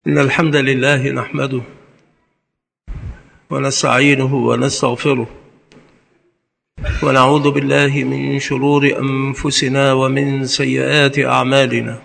إن الحمد لله نحمده ونستعينه ونستغفره ونعوذ بالله من شرور أنفسنا ومن سيئات أعمالنا.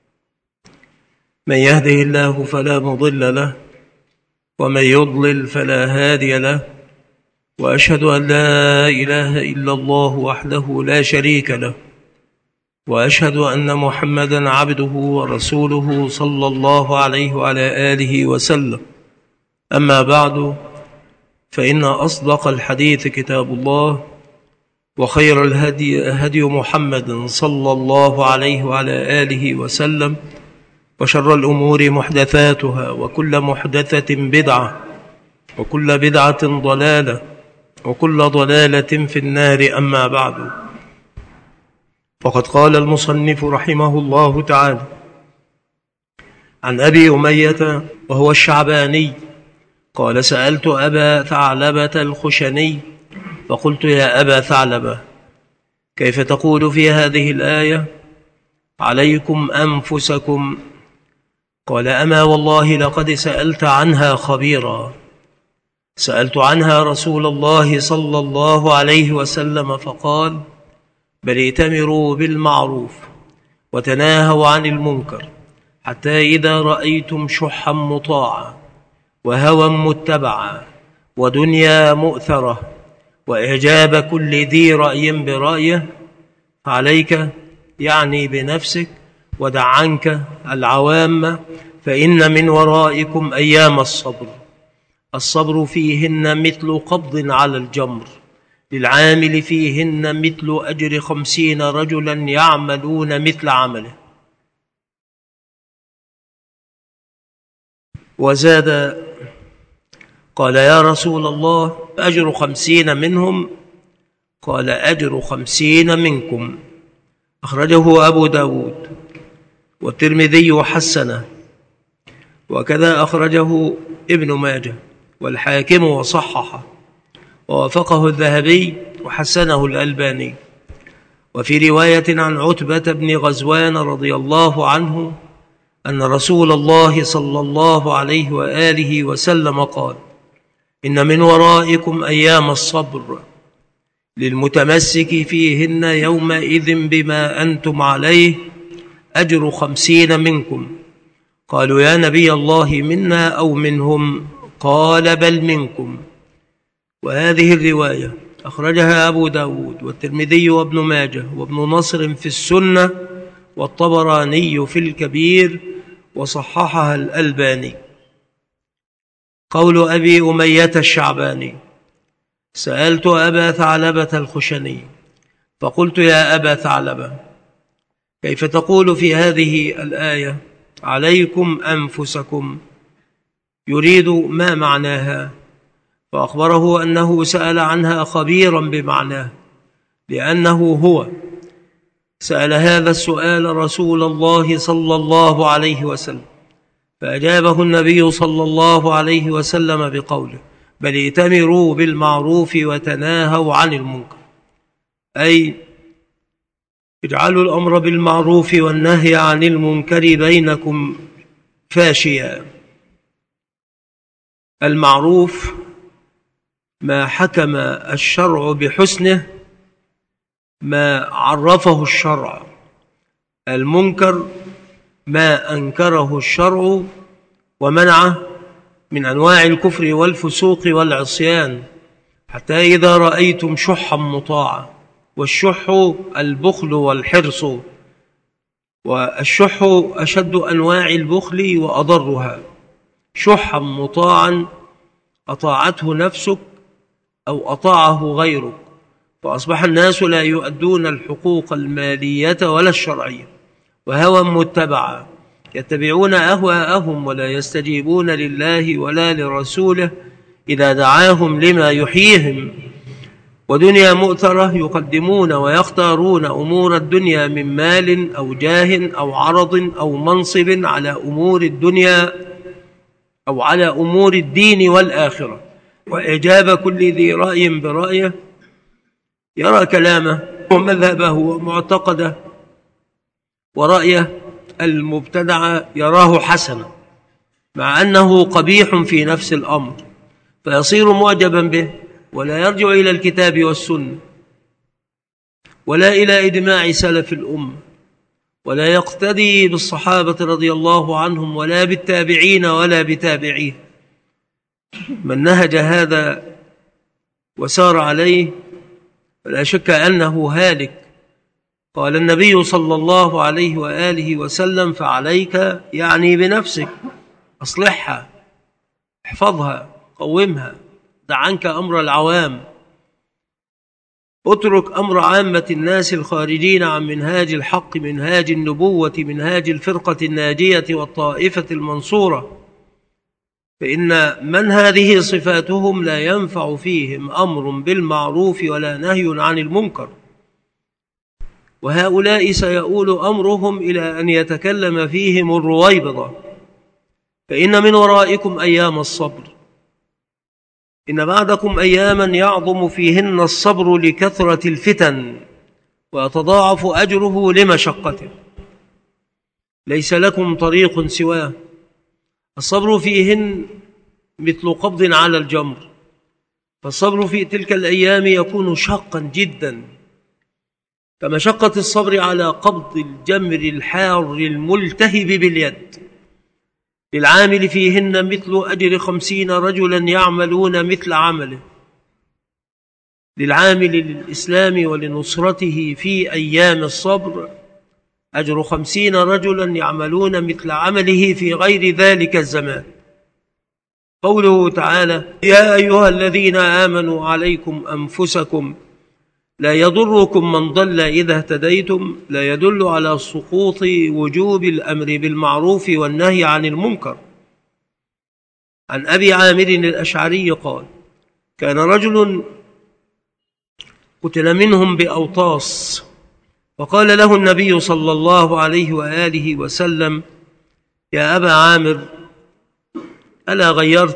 من يهده الله فلا مضل له ومن يضلل فلا هادي له، وأشهد أن لا إله إلا الله وحده لا شريك له، وأشهد أن محمدًا عبده ورسوله صلى الله عليه وعلى آله وسلم. أما بعد، فإن أصدق الحديث كتاب الله، وخير الهدي هدي محمد صلى الله عليه وعلى آله وسلم، وشر الأمور محدثاتها، وكل محدثة بدعة، وكل بدعة ضلالة، وكل ضلالة في النار. أما بعد، وقد قال المصنف رحمه الله تعالى عن أبي أمية وهو الشعباني قال: سألت أبا ثعلبة الخشني فقلت: يا أبا ثعلبة، كيف تقول في هذه الآية عليكم أنفسكم؟ قال: أما والله لقد سألت عنها خبيرا. سألت عنها رسول الله صلى الله عليه وسلم فقال: بل ائتمروا بالمعروف وتناهوا عن المنكر، حتى إذا رأيتم شحا مطاعا وهوى متبعا ودنيا مؤثرة وإعجاب كل ذي رأي برأيه، فعليك يعني بنفسك ودع عنك العوام، فإن من ورائكم أيام الصبر فيهن مثل قبض على الجمر، للعامل فيهن مثل أجر 50 رجلا يعملون مثل عمله. وزاد قال: يا رسول الله، أجر 50 منهم؟ قال: أجر 50 منكم. أخرجه أبو داود والترمذي وحسنه، وكذا أخرجه ابن ماجه والحاكم وصححه، ووافقه الذهبي وحسنه الألباني. وفي رواية عن عتبة بن غزوان رضي الله عنه أن رسول الله صلى الله عليه وآله وسلم قال: إن من ورائكم أيام الصبر، للمتمسك فيهن يومئذ بما أنتم عليه أجر 50 منكم. قالوا: يا نبي الله، منا أو منهم؟ قال: بل منكم. وهذه الرواية أخرجها أبو داود والترمذي وابن ماجه وابن نصر في السنة والطبراني في الكبير، وصححها الألباني. قول أبي أمية الشعباني: سألت أبا ثعلبة الخشني فقلت: يا أبا ثعلبة، كيف تقول في هذه الآية عليكم أنفسكم؟ يريد ما معناها، فأخبره أنه سأل عنها خبيرا بمعناه، لأنه هو سأل هذا السؤال رسول الله صلى الله عليه وسلم، فأجابه النبي صلى الله عليه وسلم بقوله: بل ائتمروا بالمعروف وتناهوا عن المنكر، أي اجعلوا الأمر بالمعروف والنهي عن المنكر بينكم فاشيا. المعروف ما حكم الشرع بحسنه، ما عرفه الشرع. المنكر ما أنكره الشرع ومنعه من أنواع الكفر والفسوق والعصيان، حتى إذا رأيتم شحا مطاعا. والشح البخل والحرص، والشح أشد أنواع البخل وأضرها. شحا مطاعا أطاعته نفسك أو أطاعه غيرك، فأصبح الناس لا يؤدون الحقوق المالية ولا الشرعية. وهوى متبعا، يتبعون أهواءهم ولا يستجيبون لله ولا لرسوله إذا دعاهم لما يحييهم. ودنيا مؤثرة، يقدمون ويختارون أمور الدنيا من مال أو جاه أو عرض أو منصب على أمور الدنيا أو على أمور الدين والآخرة. وإعجاب كل ذي رأي برأيه، يرى كلامه ومذهبه ومعتقده ورأيه المبتدع يراه حسنا، مع أنه قبيح في نفس الأمر، فيصير معجبا به ولا يرجع إلى الكتاب والسنة ولا إلى إجماع سلف الأمة، ولا يقتدي بالصحابة رضي الله عنهم ولا بالتابعين ولا بتابعيه. من نهج هذا وسار عليه فلا شك أنه هالك. قال النبي صلى الله عليه وآله وسلم: فعليك يعني بنفسك، أصلحها، احفظها، قومها، دع عنك أمر العوام، اترك أمر عامة الناس الخارجين عن منهاج الحق، منهاج النبوة، منهاج الفرقة الناجية والطائفة المنصورة، فإن من هذه صفاتهم لا ينفع فيهم أمر بالمعروف ولا نهي عن المنكر، وهؤلاء سيؤول أمرهم إلى أن يتكلم فيهم الرويبضة. فإن من ورائكم أيام الصبر، إن بعدكم أياما يعظم فيهن الصبر لكثرة الفتن ويتضاعف أجره لمشقته، ليس لكم طريق سواه. الصبر فيهن مثل قبض على الجمر، فالصبر في تلك الأيام يكون شاقا جدا، كمشقة الصبر على قبض الجمر الحار الملتهب باليد. للعامل فيهن مثل أجر 50 رجلا يعملون مثل عمله. للعامل للإسلام ولنصرته في أيام الصبر أجر 50 رجلا يعملون مثل عمله في غير ذلك الزمان. قوله تعالى: يا أيها الذين آمنوا عليكم أنفسكم لا يضركم من ضل إذا اهتديتم، لا يدل على سقوط وجوب الأمر بالمعروف والنهي عن المنكر. عن أبي عامر الأشعري قال: كان رجل قتل منهم بأوطاس، فقال له النبي صلى الله عليه وآله وسلم: يا أبا عامر، ألا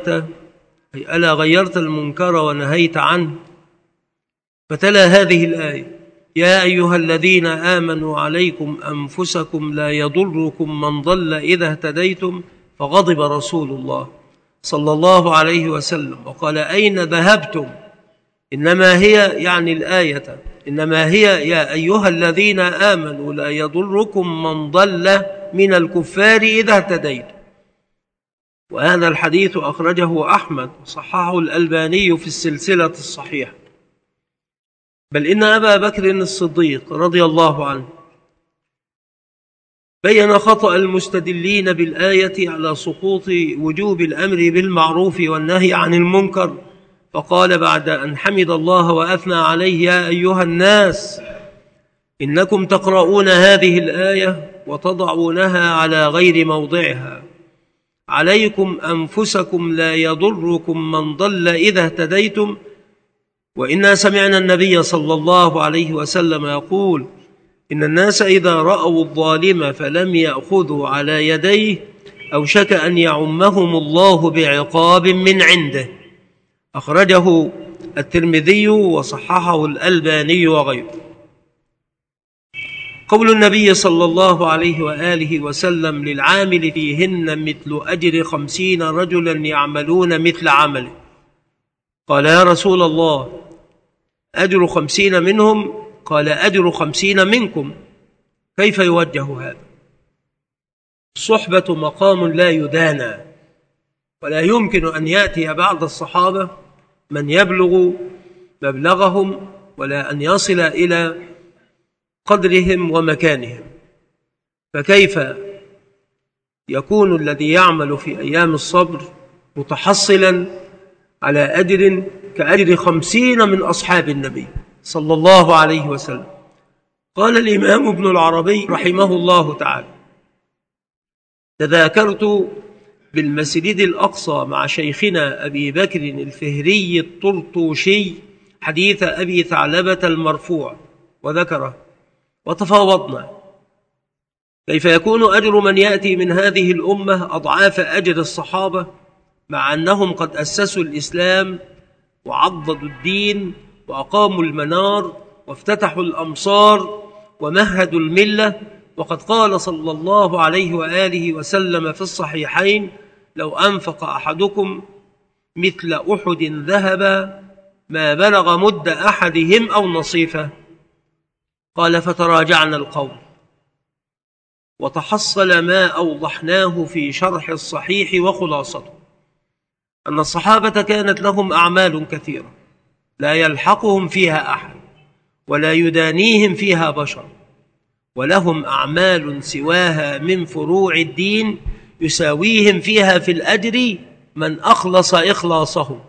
غيرت المنكر ونهيت عنه؟ فتلا هذه الآية: يا أيها الذين آمنوا عليكم أنفسكم لا يضركم من ضل إذا اهتديتم. فغضب رسول الله صلى الله عليه وسلم وقال: أين ذهبتم؟ إنما هي، يعني الآية، إنما هي يا أيها الذين آمنوا لا يضركم من ضل من الكفار إذا اهتديتم. وهذا الحديث أخرجه أحمد وصححه الألباني في السلسلة الصحيحة. بل إن أبا بكر الصديق رضي الله عنه بين خطأ المستدلين بالآية على سقوط وجوب الأمر بالمعروف والنهي عن المنكر، فقال بعد أن حمد الله وأثنى عليه: يا أيها الناس، إنكم تقرؤون هذه الآية وتضعونها على غير موضعها. عليكم أنفسكم لا يضركم من ضل إذا اهتديتم. وإنا سمعنا النبي صلى الله عليه وسلم يقول: إن الناس إذا رأوا الظالم فلم يأخذوا على يديه أوشك أن يعمهم الله بعقاب من عنده. أخرجه الترمذي وصححه الألباني وغيره. قول النبي صلى الله عليه وآله وسلم: للعامل فيهن مثل أجر 50 رجلا يعملون مثل عمله. قال: يا رسول الله، أجر 50 منهم؟ قال: أجر 50 منكم. كيف يوجه هذا؟ الصحبة مقام لا يدانى، ولا يمكن أن يأتي بعد الصحابة من يبلغ مبلغهم ولا أن يصل إلى قدرهم ومكانهم. فكيف يكون الذي يعمل في أيام الصبر متحصلا على أجر كأجر 50 من أصحاب النبي صلى الله عليه وسلم؟ قال الإمام ابن العربي رحمه الله تعالى: تذاكرت بالمسجد الأقصى مع شيخنا أبي بكر الفهري الطرطوشي حديث أبي ثعلبة المرفوع وذكره، وتفاوضنا كيف يكون أجر من يأتي من هذه الأمة أضعاف أجر الصحابة، مع أنهم قد أسسوا الإسلام وعضدوا الدين وأقاموا المنار وافتتحوا الأمصار ومهدوا الملة. وقد قال صلى الله عليه وآله وسلم في الصحيحين: لو أنفق أحدكم مثل أحد ذهبا ما بلغ مد أحدهم أو نصيفه. قال فتراجعنا القول وتحصل ما أوضحناه في شرح الصحيح وخلاصته أن الصحابة كانت لهم أعمال كثيرة لا يلحقهم فيها أحد ولا يدانيهم فيها بشر، ولهم أعمال سواها من فروع الدين يساويهم فيها في الأجر من أخلص إخلاصه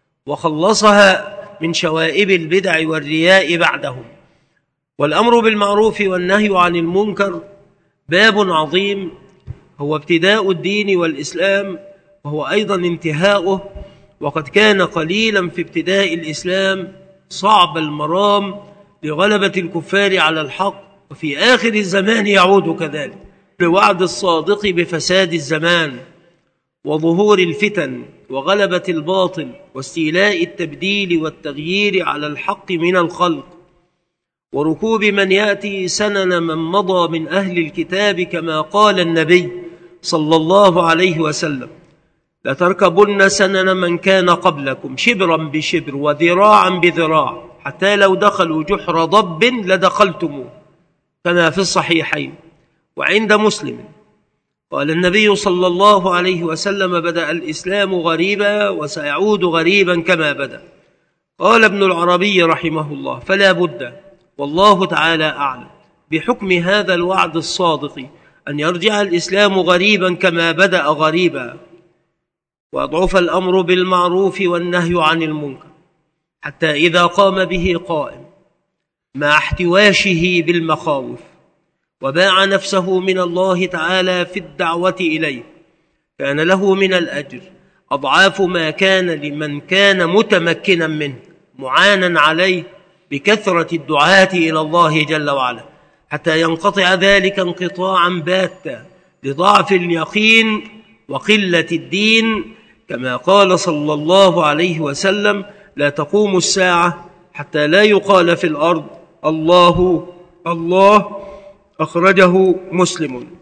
وخلصها من شوائب البدع والرياء بعدهم. والأمر بالمعروف والنهي عن المنكر باب عظيم هو ابتداء الدين والإسلام وهو أيضا انتهاؤه، وقد كان قليلا في ابتداء الإسلام صعب المرام لغلبة الكفار على الحق، وفي آخر الزمان يعود كذلك لوعد الصادق بفساد الزمان وظهور الفتن وغلبة الباطل واستيلاء التبديل والتغيير على الحق من الخلق، وركوب من يأتي سنن من مضى من أهل الكتاب كما قال النبي صلى الله عليه وسلم: لتركبن سنن من كان قبلكم شبرا بشبر وذراعا بذراع حتى لو دخلوا جحر ضب لدخلتموه، كما في الصحيحين. وعند مسلم قال النبي صلى الله عليه وسلم: بدأ الإسلام غريبا وسيعود غريبا كما بدأ. قال ابن العربي رحمه الله: فلا بد والله تعالى أعلم بحكم هذا الوعد الصادق أن يرجع الإسلام غريبا كما بدأ غريبا، وأضعف الأمر بالمعروف والنهي عن المنكر حتى إذا قام به قائم مع احتواشه بالمخاوف وباع نفسه من الله تعالى في الدعوة إليه كان له من الأجر أضعاف ما كان لمن كان متمكنا منه معانا عليه بكثرة الدعاة إلى الله جل وعلا، حتى ينقطع ذلك انقطاعا باتا لضعف اليقين وقلة الدين، كما قال صلى الله عليه وسلم: لا تقوم الساعة حتى لا يقال في الأرض الله الله، أخرجه مسلم.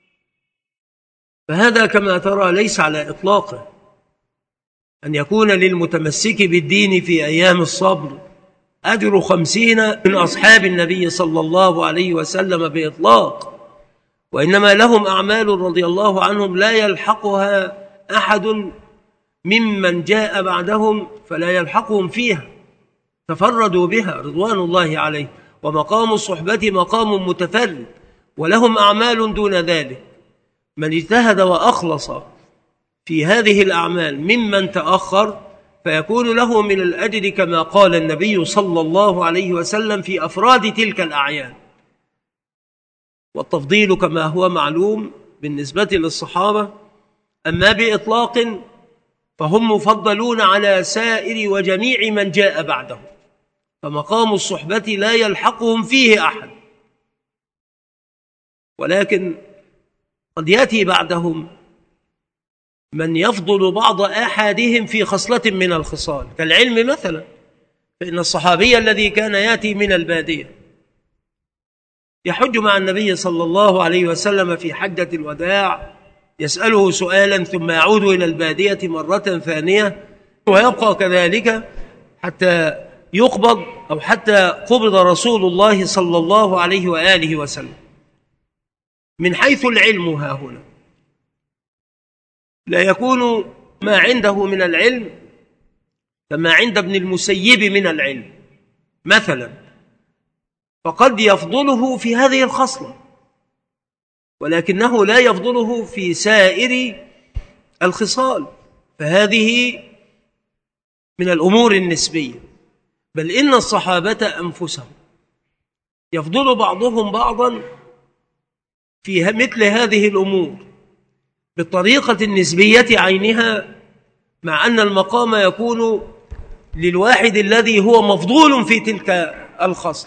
فهذا كما ترى ليس على إطلاقه أن يكون للمتمسك بالدين في أيام الصبر أجر 50 من أصحاب النبي صلى الله عليه وسلم بإطلاق، وإنما لهم أعمال رضي الله عنهم لا يلحقها أحد ممن جاء بعدهم فلا يلحقهم فيها، تفردوا بها رضوان الله عليه، ومقام الصحبة مقام متفرد ولهم أعمال دون ذلك. من اجتهد وأخلص في هذه الأعمال ممن تأخر فيكون له من الأجر كما قال النبي صلى الله عليه وسلم في أفراد تلك الأعيان. والتفضيل كما هو معلوم بالنسبة للصحابة، أما بإطلاق فهم مفضلون على سائر وجميع من جاء بعدهم، فمقام الصحبة لا يلحقهم فيه أحد، ولكن قد يأتي بعدهم من يفضل بعض أحدهم في خصلة من الخصال كالعلم مثلا، فإن الصحابي الذي كان يأتي من البادية يحج مع النبي صلى الله عليه وسلم في حجة الوداع يسأله سؤالا ثم يعود إلى البادية مرة ثانية ويبقى كذلك حتى يقبض أو حتى قبض رسول الله صلى الله عليه وآله وسلم. من حيث العلم ها هنا لا يكون ما عنده من العلم كما عند ابن المسيب من العلم مثلا، فقد يفضله في هذه الخصلة ولكنه لا يفضله في سائر الخصال، فهذه من الأمور النسبية. بل إن الصحابة أنفسهم يفضل بعضهم بعضا في مثل هذه الأمور بالطريقة النسبية عينها، مع أن المقام يكون للواحد الذي هو مفضول في تلك الخصل،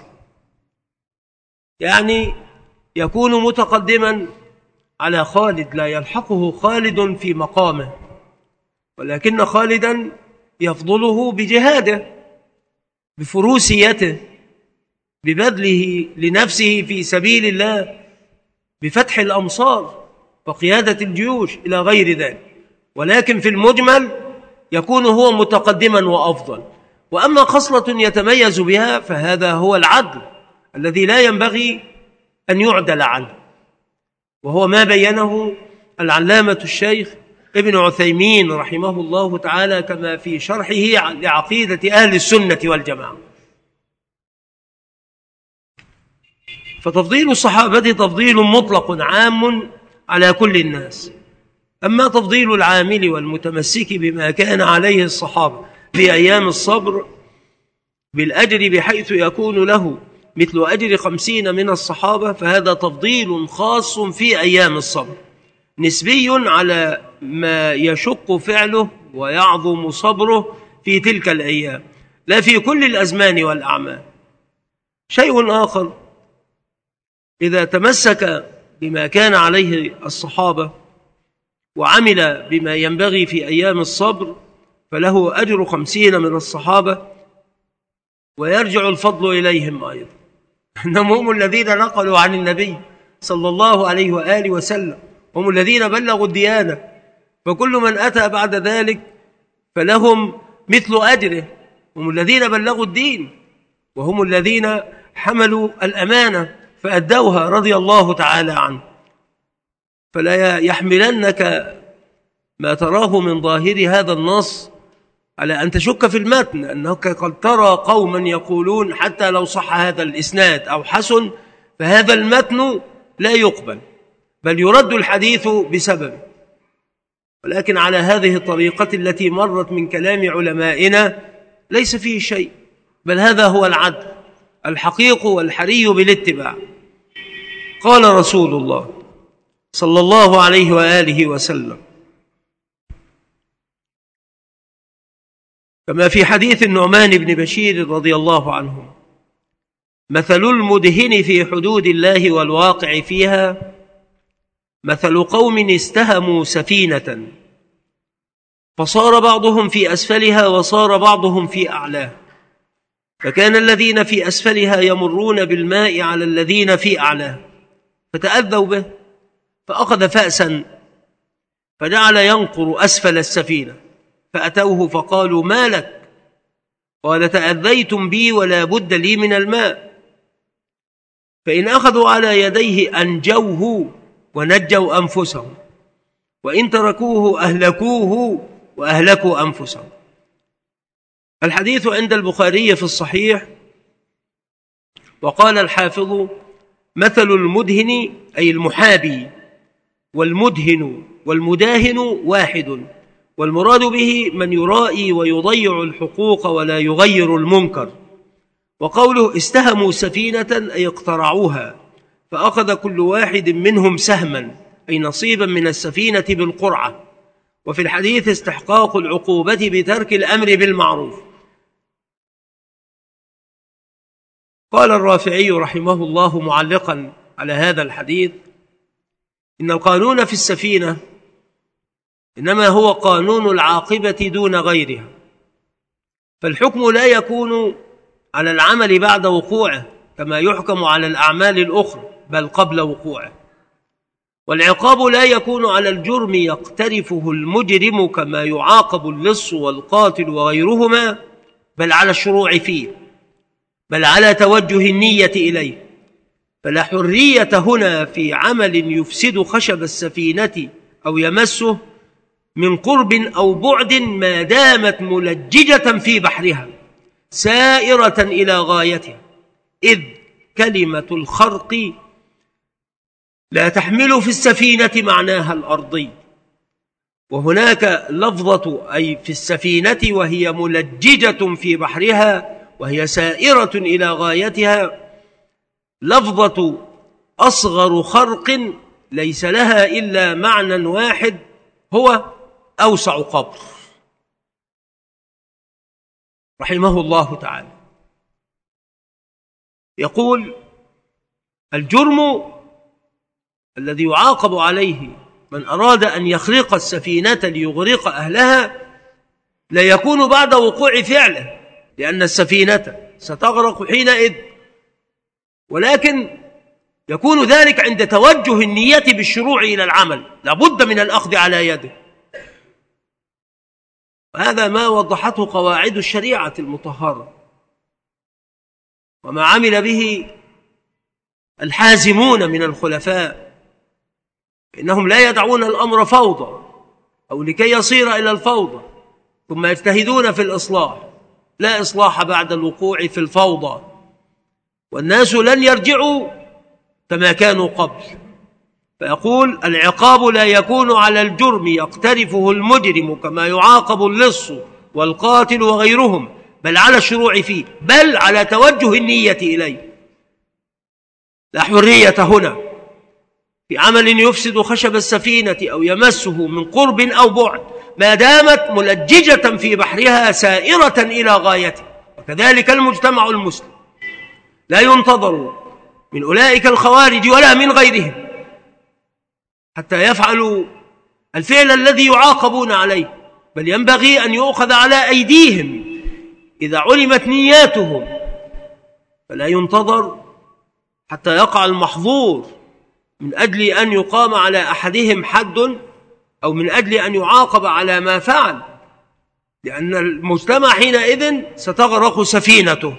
يعني يكون متقدما على خالد لا يلحقه خالد في مقامه، ولكن خالدا يفضله بجهاده بفروسيته ببذله لنفسه في سبيل الله بفتح الأمصار وقيادة الجيوش إلى غير ذلك. ولكن في المجمل يكون هو متقدما وأفضل. وأما خصلة يتميز بها فهذا هو العدل الذي لا ينبغي أن يعدل عنه، وهو ما بينه العلامة الشيخ ابن عثيمين رحمه الله تعالى كما في شرحه لعقيدة أهل السنة والجماعة. فتفضيل الصحابة تفضيل مطلق عام على كل الناس. أما تفضيل العامل والمتمسك بما كان عليه الصحابة في أيام الصبر بالأجر بحيث يكون له مثل أجر 50 من الصحابة، فهذا تفضيل خاص في أيام الصبر نسبي على ما يشق فعله ويعظم صبره في تلك الأيام، لا في كل الأزمان والأعمال. شيء آخر، إذا تمسك بما كان عليه الصحابة وعمل بما ينبغي في أيام الصبر فله أجر 50 من الصحابة، ويرجع الفضل إليهم أيضا، إنهم هم الذين نقلوا عن النبي صلى الله عليه وآله وسلم، هم الذين بلغوا الديانة، فكل من أتى بعد ذلك فلهم مثل أجره، هم الذين بلغوا الدين وهم الذين حملوا الأمانة فأدوها رضي الله تعالى عنه. فلا يحملنك ما تراه من ظاهر هذا النص على أن تشك في المتن، أنك قد ترى قوما يقولون حتى لو صح هذا الإسناد أو حسن فهذا المتن لا يقبل بل يرد الحديث بسببه. ولكن على هذه الطريقة التي مرت من كلام علمائنا ليس فيه شيء، بل هذا هو العدل الحقيق والحري بالاتباع. قال رسول الله صلى الله عليه وآله وسلم كما في حديث النعمان بن بشير رضي الله عنه: مثل المدهن في حدود الله والواقع فيها مثل قوم استهموا سفينة فصار بعضهم في أسفلها وصار بعضهم في أعلاها، فكان الذين في أسفلها يمرون بالماء على الذين في أعلاها فتأذوا به، فأخذ فأسا فجعل ينقر أسفل السفينة، فأتوه فقالوا: ما لك؟ قال: تأذيتم بي ولا بد لي من الماء. فإن أخذوا على يديه أنجوه ونجوا أنفسهم، وإن تركوه أهلكوه وأهلكوا أنفسهم. الحديث عند البخاري في الصحيح. وقال الحافظ: مثل المدهن أي المحابي، والمدهن والمداهن واحد، والمراد به من يرائي ويضيع الحقوق ولا يغير المنكر. وقوله استهموا سفينة أي اقترعوها، فأخذ كل واحد منهم سهما أي نصيبا من السفينة بالقرعة. وفي الحديث استحقاق العقوبة بترك الأمر بالمعروف. قال الرافعي رحمه الله معلقا على هذا الحديث: إن القانون في السفينة إنما هو قانون العاقبة دون غيرها، فالحكم لا يكون على العمل بعد وقوعه كما يحكم على الأعمال الأخرى بل قبل وقوعه، والعقاب لا يكون على الجرم يقترفه المجرم كما يعاقب اللص والقاتل وغيرهما، بل على الشروع فيه، بل على توجه النية إليه. فلا حرية هنا في عمل يفسد خشب السفينة أو يمسه من قرب أو بعد ما دامت ملججة في بحرها سائرة إلى غايتها، إذ كلمة الخرق لا تحمل في السفينة معناها الأرضي، وهناك لفظة أي في السفينة وهي ملججة في بحرها وهي سائرة إلى غايتها لفظة أصغر خرق ليس لها إلا معنى واحد هو أوسع قبر. رحمه الله تعالى يقول: الجرم الذي يعاقب عليه من أراد أن يخرق السفينة ليغرق أهلها لا يكون بعد وقوع فعله، لأن السفينة ستغرق حينئذ، ولكن يكون ذلك عند توجه النية بالشروع إلى العمل، لابد من الأخذ على يده. وهذا ما وضحته قواعد الشريعة المطهرة وما عمل به الحازمون من الخلفاء، إنهم لا يدعون الأمر فوضى أو لكي يصير إلى الفوضى ثم يجتهدون في الإصلاح. لا إصلاح بعد الوقوع في الفوضى، والناس لن يرجعوا كما كانوا قبل. فيقول: العقاب لا يكون على الجرم يقترفه المجرم كما يعاقب اللص والقاتل وغيرهم، بل على الشروع فيه، بل على توجه النية إليه. لا حرية هنا في عمل يفسد خشب السفينة أو يمسه من قرب أو بعد ما دامت ملججة في بحرها سائرة إلى غايته. وكذلك المجتمع المسلم لا ينتظر من أولئك الخوارج ولا من غيرهم حتى يفعلوا الفعل الذي يعاقبون عليه، بل ينبغي أن يؤخذ على أيديهم إذا علمت نياتهم، فلا ينتظر حتى يقع المحظور من أجل أن يقام على أحدهم حد أو من أجل أن يعاقب على ما فعل، لأن المجتمع حينئذ ستغرق سفينته.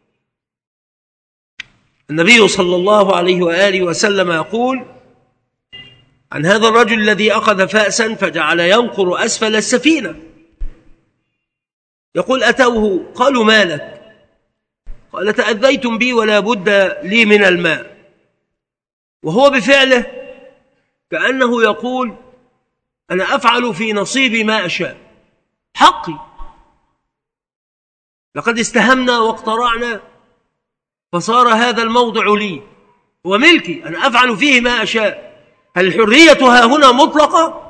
النبي صلى الله عليه وآله وسلم يقول عن هذا الرجل الذي أخذ فأسا فجعل ينقر أسفل السفينة، يقول: أتوه قالوا: ما لك؟ قال: تأذيتم بي ولا بد لي من الماء. وهو بفعله كأنه يقول: أنا أفعل في نصيبي ما أشاء، حقي، لقد استهمنا واقترعنا فصار هذا الموضع لي وملكي، أنا أفعل فيه ما أشاء. هل الحرية ها هنا مطلقة؟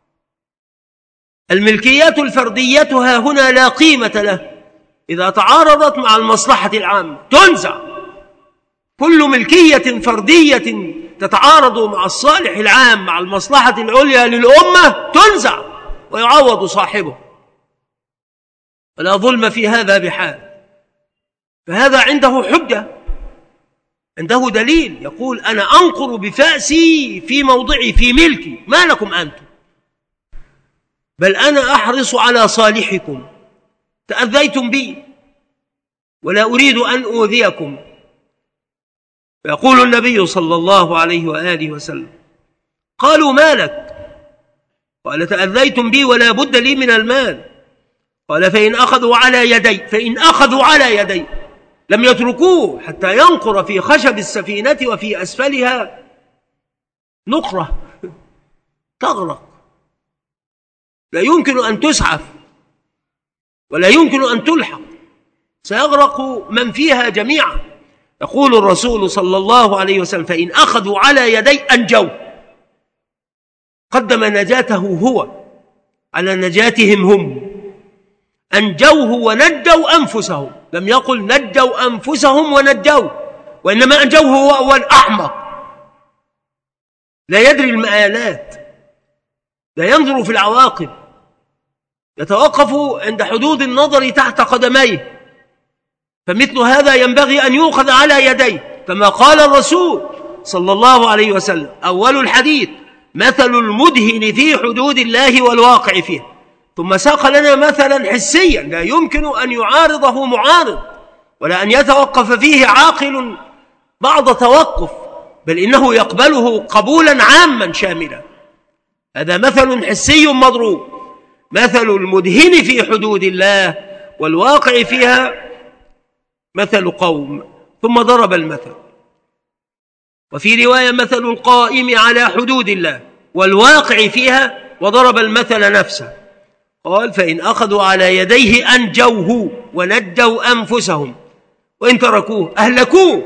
الملكيات الفردية ها هنا لا قيمة له، إذا تعارضت مع المصلحة العامة تنزع. كل ملكية فردية تتعارض مع الصالح العام مع المصلحة العليا للأمة تنزع ويعوض صاحبه، ولا ظلم في هذا بحال. فهذا عنده حجة، عنده دليل، يقول: أنا أنقر بفأسي في موضعي في ملكي، ما لكم أنتم؟ بل أنا أحرص على صالحكم، تأذيتم بي ولا أريد أن أؤذيكم. فيقول النبي صلى الله عليه وآله وسلم: قالوا: ما لك؟ قال: تأذيتم بي ولا بد لي من المال. قال: فإن أخذوا على يدي لم يتركوه حتى ينقر في خشب السفينة وفي أسفلها نقرة تغرق، لا يمكن أن تسعف ولا يمكن أن تلحق، سيغرق من فيها جميعا. يقول الرسول صلى الله عليه وسلم: فإن أخذوا على يدي أنجوا، قدم نجاته هو على نجاتهم هم، أنجوه ونجوا أنفسهم، لم يقل نجوا أنفسهم ونجوه، وإنما أنجوه هو الأحمق، لا يدري المآلات، لا ينظر في العواقب، يتوقف عند حدود النظر تحت قدميه. فمثل هذا ينبغي أن يؤخذ على يديه، كما قال الرسول صلى الله عليه وسلم: أول الحديث مثل المدهن في حدود الله والواقع فيه. ثم ساق لنا مثلا حسيا لا يمكن أن يعارضه معارض ولا أن يتوقف فيه عاقل بعض توقف، بل إنه يقبله قبولا عاما شاملا. هذا مثل حسي مضروب، مثل المدهن في حدود الله والواقع فيها مثل قوم، ثم ضرب المثل. وفي رواية مثل القائم على حدود الله والواقع فيها، وضرب المثل نفسه. قال: فإن أخذوا على يديه أنجوه ونجوا أنفسهم، وإن تركوه أهلكوه.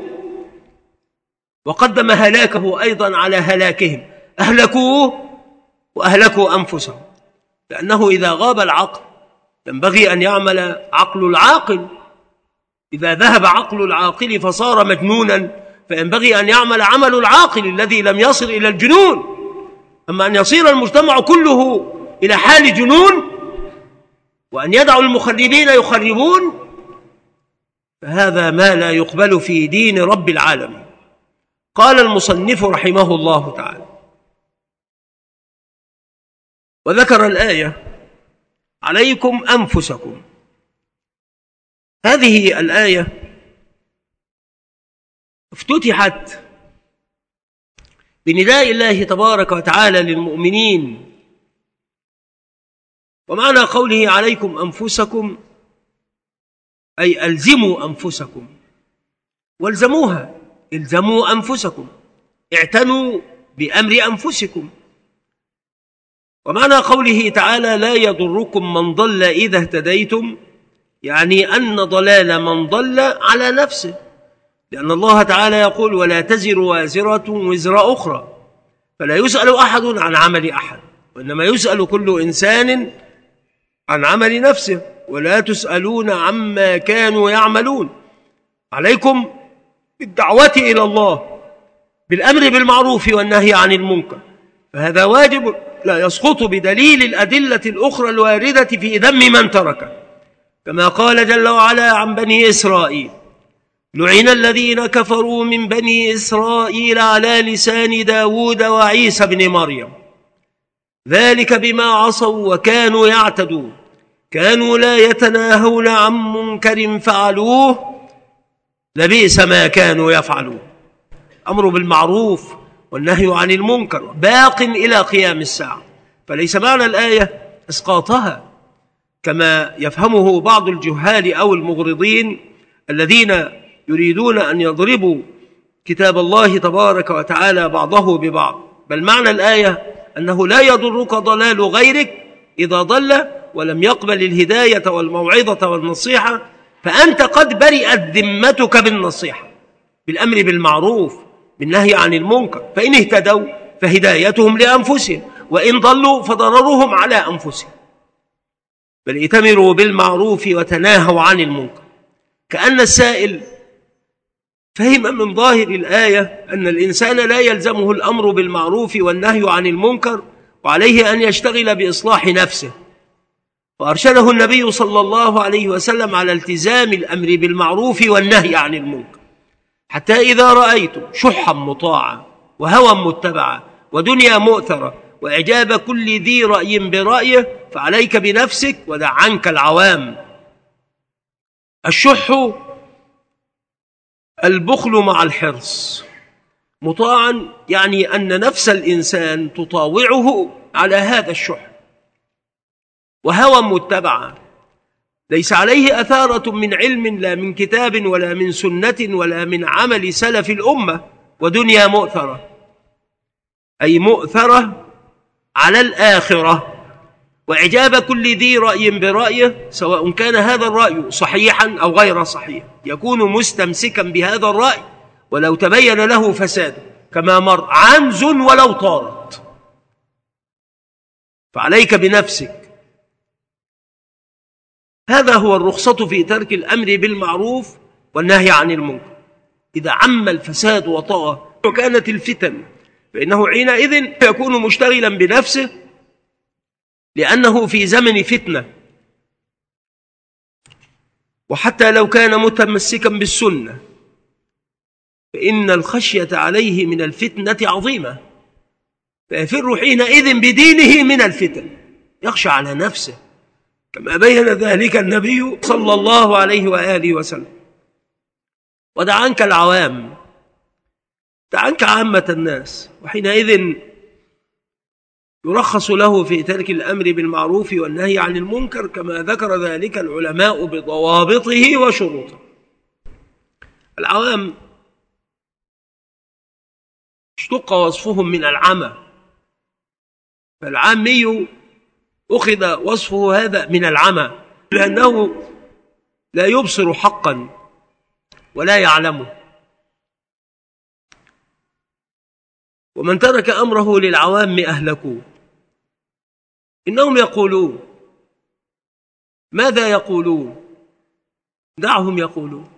وقدم هلاكه أيضا على هلاكهم، أهلكوه وأهلكوا أنفسهم، لأنه إذا غاب العقل ينبغي أن يعمل عقل العاقل. إذا ذهب عقل العاقل فصار مجنونا، فينبغي أن يعمل عمل العاقل الذي لم يصل إلى الجنون. أما أن يصير المجتمع كله إلى حال جنون وأن يدعوا المخربين يخربون، فهذا ما لا يقبل في دين رب العالمين. قال المصنف رحمه الله تعالى: وذكر الآية عليكم أنفسكم. هذه الآية افتتحت بنداء الله تبارك وتعالى للمؤمنين، ومعنى قوله عليكم أنفسكم أي ألزموا أنفسكم، والزموها، الزموا أنفسكم، اعتنوا بأمر أنفسكم. ومعنى قوله تعالى لا يضركم من ضل إذا اهتديتم، يعني أن ضلال من ضل على نفسه، لأن الله تعالى يقول ولا تزر وازرة وزر أخرى، فلا يسأل أحد عن عمل أحد، وإنما يسأل كل إنسان عن عمل نفسه، ولا تسألون عما كانوا يعملون. عليكم بالدعوة إلى الله، بالأمر بالمعروف والنهي عن المنكر، فهذا واجب لا يسقط بدليل الأدلة الأخرى الواردة في ذم من تركه، كما قال جل وعلا عن بني إسرائيل لعن الذين كفروا من بني إسرائيل على لسان داود وعيسى بن مريم ذلك بما عصوا وكانوا يعتدون كانوا لا يتناهون عن منكر فعلوه لبئس ما كانوا يفعلون. أمر بالمعروف والنهي عن المنكر باق إلى قيام الساعة، فليس معنى الآية إسقاطها كما يفهمه بعض الجهال أو المغرضين الذين يريدون أن يضربوا كتاب الله تبارك وتعالى بعضه ببعض، بل معنى الآية أنه لا يضرك ضلال غيرك إذا ضل ولم يقبل الهداية والموعظة والنصيحة، فأنت قد برئت ذمتك بالنصيحة، بالأمر بالمعروف، بالنهي عن المنكر، فإن اهتدوا فهدايتهم لأنفسهم، وإن ضلوا فضررهم على أنفسهم. بل ائتمروا بالمعروف وتناهوا عن المنكر. كأن السائل فهم من ظاهر الآية أن الإنسان لا يلزمه الأمر بالمعروف والنهي عن المنكر، وعليه أن يشتغل بإصلاح نفسه، وأرشده النبي صلى الله عليه وسلم على التزام الأمر بالمعروف والنهي عن المنكر، حتى إذا رأيتم شحا مطاعا وهوى متبعا ودنيا مؤثرة وإعجاب كل ذي رأي برأيه فعليك بنفسك ودع عنك العوام. الشح البخل مع الحرص، مطاعا يعني أن نفس الإنسان تطاوعه على هذا الشح، وهوى متبعا ليس عليه أثارة من علم لا من كتاب ولا من سنة ولا من عمل سلف الأمة، ودنيا مؤثرة أي مؤثرة على الآخرة، وإعجاب كل ذي رأي برأيه سواء كان هذا الرأي صحيحا أو غير صحيح، يكون مستمسكا بهذا الرأي ولو تبين له فساده، كما مر عنز ولو طارت. فعليك بنفسك. هذا هو الرخصة في ترك الأمر بالمعروف والنهي عن المنكر. إذا عم الفساد وطغى وكانت الفتن، فإنه حينئذ يكون مشتغلا بنفسه، لأنه في زمن فتنة، وحتى لو كان متمسكا بالسنة فإن الخشية عليه من الفتنة عظيمة، فيفر حينئذ بدينه من الفتن، يخشى على نفسه، كما بين ذلك النبي صلى الله عليه وآله وسلم. ودع عنك العوام، دع عنك عامة الناس، وحينئذ يرخص له في ترك الأمر بالمعروف والنهي عن المنكر، كما ذكر ذلك العلماء بضوابطه وشروطه. العوام اشتق وصفهم من العمى، فالعامي أخذ وصفه هذا من العمى، لأنه لا يبصر حقا ولا يعلمه. ومن ترك أمره للعوام أهلكوه. إنهم يقولون، ماذا يقولون؟ دعهم يقولون،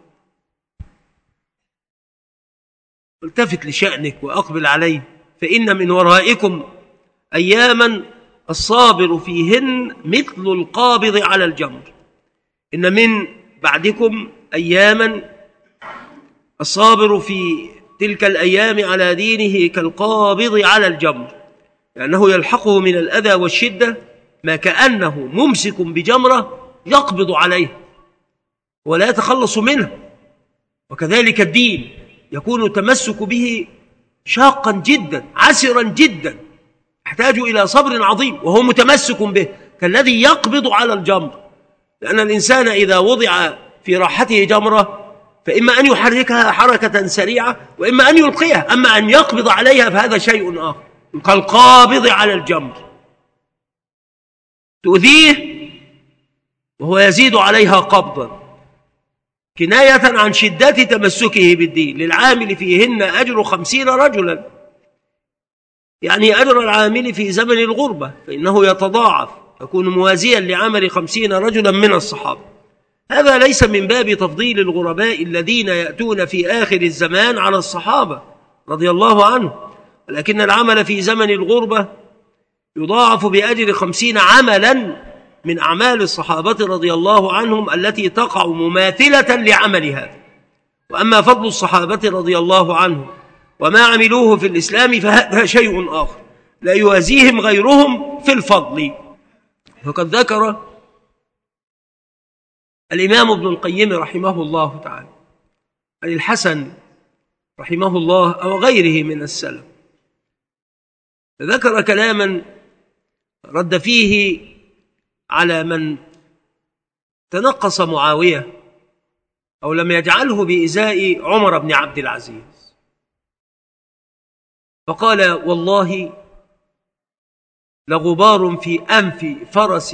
التفت لشأنك وأقبل عليه، فإن من ورائكم أياما الصابر فيهن مثل القابض على الجمر. إن من بعدكم أياما الصابر في تلك الأيام على دينه كالقابض على الجمر، لأنه يلحقه من الأذى والشدة ما كأنه ممسك بجمرة يقبض عليها ولا يتخلص منها. وكذلك الدين يكون التمسك به شاقا جدا عسرا جدا، يحتاج إلى صبر عظيم، وهو متمسك به كالذي يقبض على الجمر. لأن الإنسان إذا وضع في راحته جمرة فإما أن يحركها حركة سريعة وإما أن يلقيها، أما أن يقبض عليها فهذا شيء آخر، كالقابض على الجمر، تؤذيه وهو يزيد عليها قبضا، كناية عن شدة تمسكه بالدين. للعامل فيهن أجر 50 رجلا، يعني أجر العامل في زمن الغربة، فإنه يتضاعف، يكون موازيا لعمل 50 رجلا من الصحابة. هذا ليس من باب تفضيل الغرباء الذين يأتون في آخر الزمان على الصحابة رضي الله عنهم، ولكن العمل في زمن الغربة يضاعف بأجر 50 عملا من أعمال الصحابة رضي الله عنهم التي تقع مماثلة لعمل هذا. وأما فضل الصحابة رضي الله عنهم وما عملوه في الإسلام فهذا شيء آخر لا يوازيهم غيرهم في الفضل. فقد ذكر الإمام ابن القيم رحمه الله تعالى عن الحسن رحمه الله أو غيره من السلف، ذكر كلاما رد فيه على من تنقص معاوية أو لم يجعله بإزاء عمر بن عبد العزيز، فقال: والله لغبار في أنف فرس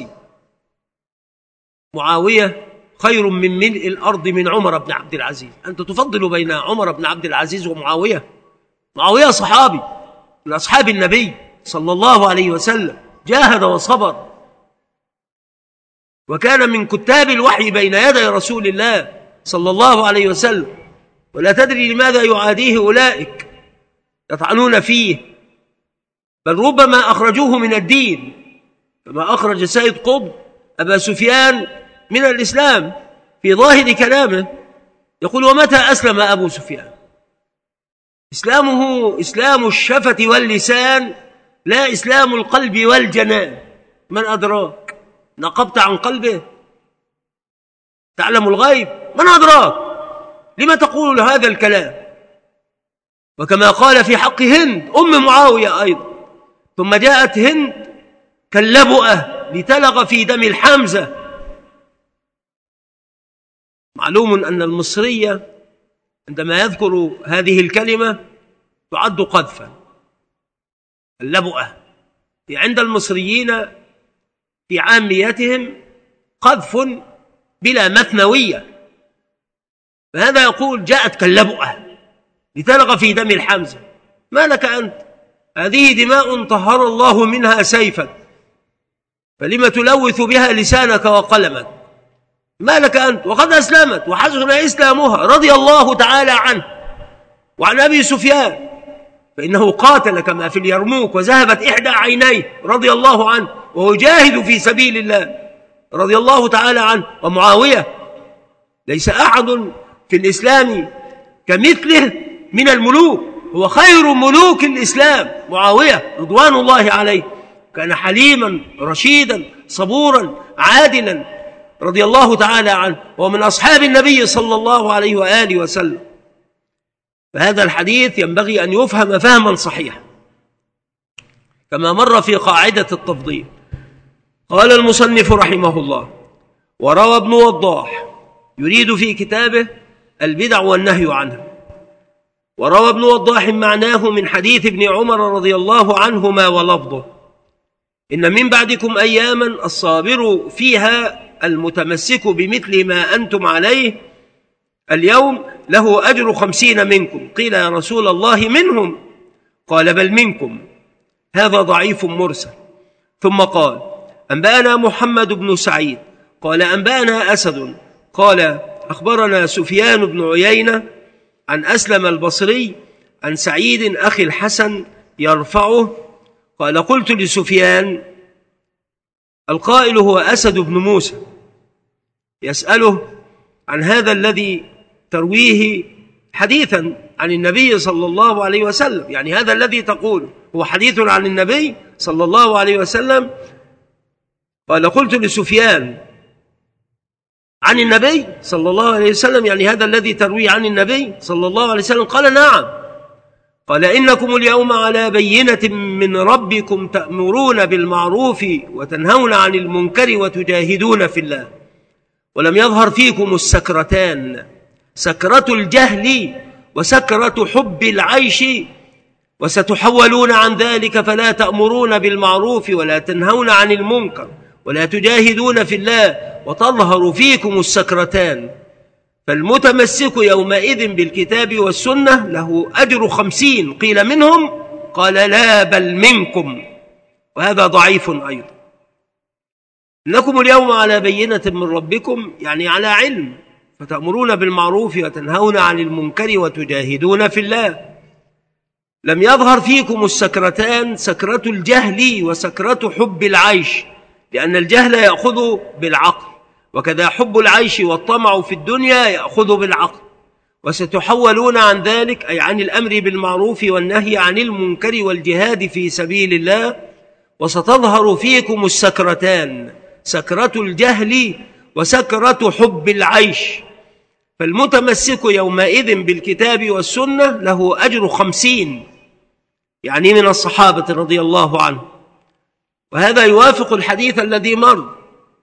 معاوية خير من ملء الأرض من عمر بن عبد العزيز. أنت تفضل بين عمر بن عبد العزيز ومعاوية؟ معاوية صحابي من أصحاب النبي صلى الله عليه وسلم، جاهد وصبر، وكان من كتاب الوحي بين يدي رسول الله صلى الله عليه وسلم، ولا تدري لماذا يعاديه أولئك يطعنون فيه، بل ربما أخرجوه من الدين، كما أخرج سيد قطب أبا سفيان من الإسلام في ظاهر كلامه، يقول: ومتى أسلم أبو سفيان؟ إسلامه إسلام الشفة واللسان، لا إسلام القلب والجنان. من أدراك؟ نقبت عن قلبه؟ تعلم الغيب؟ من أدراك؟ لما تقول هذا الكلام؟ وكما قال في حق هند أم معاوية أيضا: ثم جاءت هند كاللبؤة لتلغ في دم الحمزة. معلوم أن المصرية عندما يذكر هذه الكلمة تعد قذفا. اللبؤة عند المصريين في عاميتهم قذف بلا مثنوية، فهذا يقول: جاءت كاللبؤة لتلغ في دم الحمزة. ما لك أنت؟ هذه دماء طهر الله منها سيفا، فلما تلوث بها لسانك وقلمك؟ ما لك أنت؟ وقد أسلمت وحسن إسلامها رضي الله تعالى عنه. وعن أبي سفيان فإنه قاتل كما في اليرموك وذهبت إحدى عينيه رضي الله عنه وهو جاهد في سبيل الله رضي الله تعالى عنه. ومعاوية ليس أحد في الإسلام كمثله من الملوك، هو خير ملوك الإسلام معاوية رضوان الله عليه، كان حليما رشيدا صبورا عادلا رضي الله تعالى عنه، ومن أصحاب النبي صلى الله عليه وآله وسلم. فهذا الحديث ينبغي أن يفهم فهما صحيحا كما مر في قاعدة التفضيل. قال المصنف رحمه الله: وروى ابن وضاح يريد في كتابه البدع والنهي عنها، وروى ابن وضاح معناه من حديث ابن عمر رضي الله عنهما ولفظه: إن من بعدكم أياما الصابر فيها المتمسك بمثل ما أنتم عليه اليوم له أجر 50 منكم. قيل: يا رسول الله منهم؟ قال: بل منكم. هذا ضعيف مرسل. ثم قال: أنبأنا محمد بن سعيد قال: أنبأنا أسد قال: أخبرنا سفيان بن عيينة عن أسلم البصري عن سعيد أخي الحسن يرفعه قال: قلت لسفيان: القائل هو أسد بن موسى، يسأله عن هذا الذي ترويه حديثا عن النبي صلى الله عليه وسلم، يعني هذا الذي تقول هو حديث عن النبي صلى الله عليه وسلم، قال قلت لسفيان عن النبي صلى الله عليه وسلم، يعني هذا الذي ترويه عن النبي صلى الله عليه وسلم؟ قال نعم. قال إنكم اليوم على بينة من ربكم تأمرون بالمعروف وتنهون عن المنكر وتجاهدون في الله، ولم يظهر فيكم السكرتان، سكرة الجهل وسكرة حب العيش، وستحولون عن ذلك فلا تأمرون بالمعروف ولا تنهون عن المنكر ولا تجاهدون في الله، وتظهر فيكم السكرتان، فالمتمسك يومئذ بالكتاب والسنة له أجر 50. قيل منهم؟ قال لا بل منكم، وهذا ضعيف أيضا. إنكم اليوم على بينة من ربكم، يعني على علم، فتأمرون بالمعروف وتنهون عن المنكر وتجاهدون في الله. لم يظهر فيكم السكرتان، سكرة الجهل وسكرة حب العيش، لأن الجهل يأخذ بالعقل، وكذا حب العيش والطمع في الدنيا يأخذ بالعقل. وستحولون عن ذلك، أي عن الأمر بالمعروف والنهي عن المنكر والجهاد في سبيل الله، وستظهر فيكم السكرتان، سكرة الجهل وسكرة حب العيش، فالمتمسك يومئذ بالكتاب والسنة له أجر 50، يعني من الصحابة رضي الله عنهم. وهذا يوافق الحديث الذي مر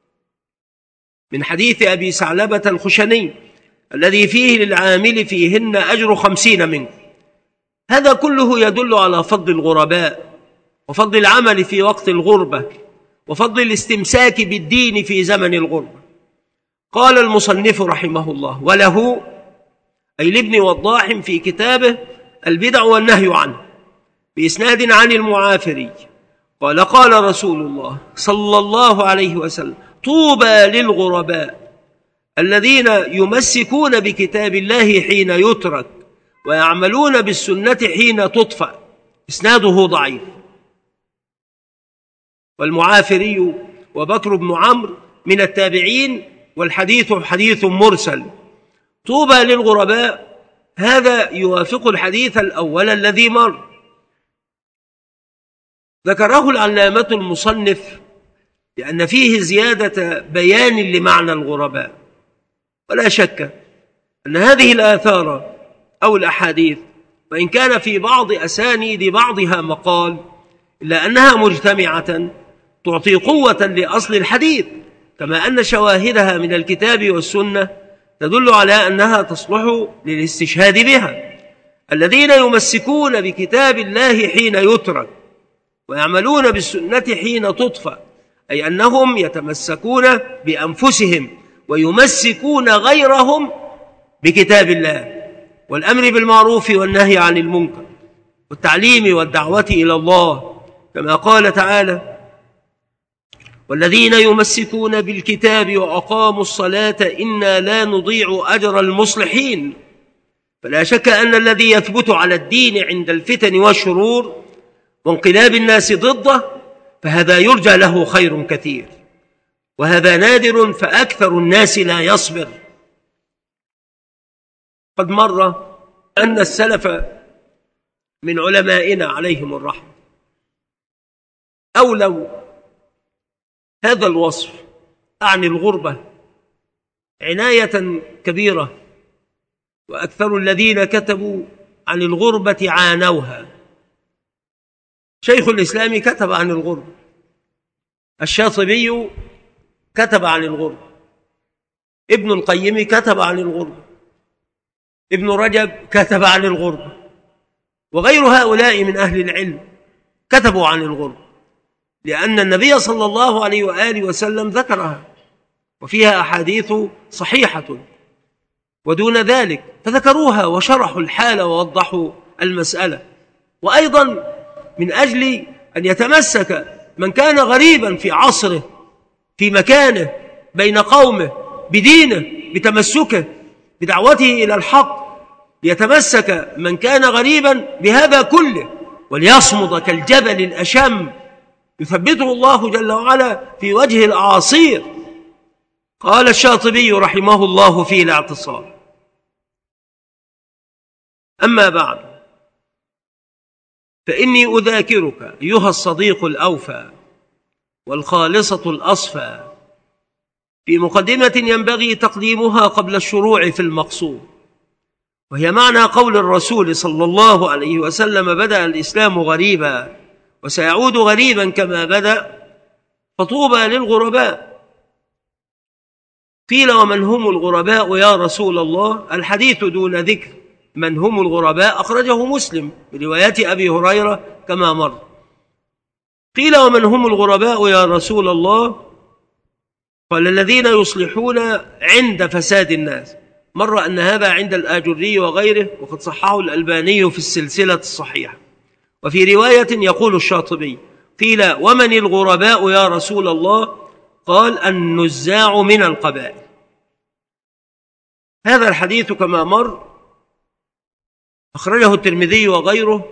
من حديث أبي ثعلبة الخشني الذي فيه للعامل فيهن أجر 50 منكم. هذا كله يدل على فضل الغرباء، وفضل العمل في وقت الغربة، وفضل الاستمساك بالدين في زمن الغربة. قال المصنف رحمه الله: وله أي لابن وضاح في كتابه البدع والنهي عنه بإسناد عن المعافري قال: قال رسول الله صلى الله عليه وسلم: طوبى للغرباء الذين يمسكون بكتاب الله حين يترك ويعملون بالسنة حين تطفأ. إسناده ضعيف. والمعافري وبكر بن عمرو من التابعين، والحديث حديث مرسل. طوبى للغرباء هذا يوافق الحديث الأول الذي مر. ذكره العلامة المصنف لأن فيه زيادة بيان لمعنى الغرباء. ولا شك أن هذه الآثار أو الأحاديث وإن كان في بعض أسانيد بعضها مقال، إلا أنها مجتمعة تعطي قوة لأصل الحديث، كما أن شواهدها من الكتاب والسنة تدل على أنها تصلح للاستشهاد بها. الذين يمسكون بكتاب الله حين يترك ويعملون بالسنة حين تطفأ، أي أنهم يتمسكون بأنفسهم ويمسكون غيرهم بكتاب الله والأمر بالمعروف والنهي عن المنكر والتعليم والدعوة إلى الله، كما قال تعالى: والذين يمسكون بالكتاب وأقاموا الصلاة إنا لا نضيع أجر المصلحين. فلا شك أن الذي يثبت على الدين عند الفتن والشرور وانقلاب الناس ضده فهذا يرجى له خير كثير، وهذا نادر، فأكثر الناس لا يصبر. قد مر أن السلف من علمائنا عليهم الرحمة أولوا هذا الوصف عن الغربة عناية كبيرة، وأكثر الذين كتبوا عن الغربة عانوها. شيخ الإسلام كتب عن الغربة، الشاطبي كتب عن الغربة، ابن القيم كتب عن الغربة، ابن رجب كتب عن الغربة، وغير هؤلاء من أهل العلم كتبوا عن الغربة، لأن النبي صلى الله عليه وآله وسلم ذكرها وفيها أحاديث صحيحة. ودون ذلك فذكروها وشرحوا الحال ووضحوا المسألة. وأيضا من أجل أن يتمسك من كان غريبا في عصره في مكانه بين قومه بدينه بتمسكه بدعوته إلى الحق، ليتمسك من كان غريبا بهذا كله وليصمد كالجبل الأشم يثبته الله جل وعلا في وجه الأعاصير. قال الشاطبي رحمه الله في الاعتصام: أما بعد، فإني أذاكرك أيها الصديق الأوفى والخالصة الأصفى، في مقدمة ينبغي تقديمها قبل الشروع في المقصود، وهي معنى قول الرسول صلى الله عليه وسلم: بدأ الإسلام غريبا وسيعود غريبا كما بدأ، فطوبى للغرباء. قيل: ومن هم الغرباء يا رسول الله؟ الحديث دون ذكر من هم الغرباء أخرجه مسلم برواية أبي هريرة كما مر. قيل: ومن هم الغرباء يا رسول الله؟ قال: الذين يصلحون عند فساد الناس. مر أن هذا عند الآجري وغيره، وقد صححه الألباني في السلسلة الصحيحة. وفي رواية يقول الشاطبي: قيل: ومن الغرباء يا رسول الله؟ قال: النزاع من القبائل. هذا الحديث كما مر أخرجه الترمذي وغيره،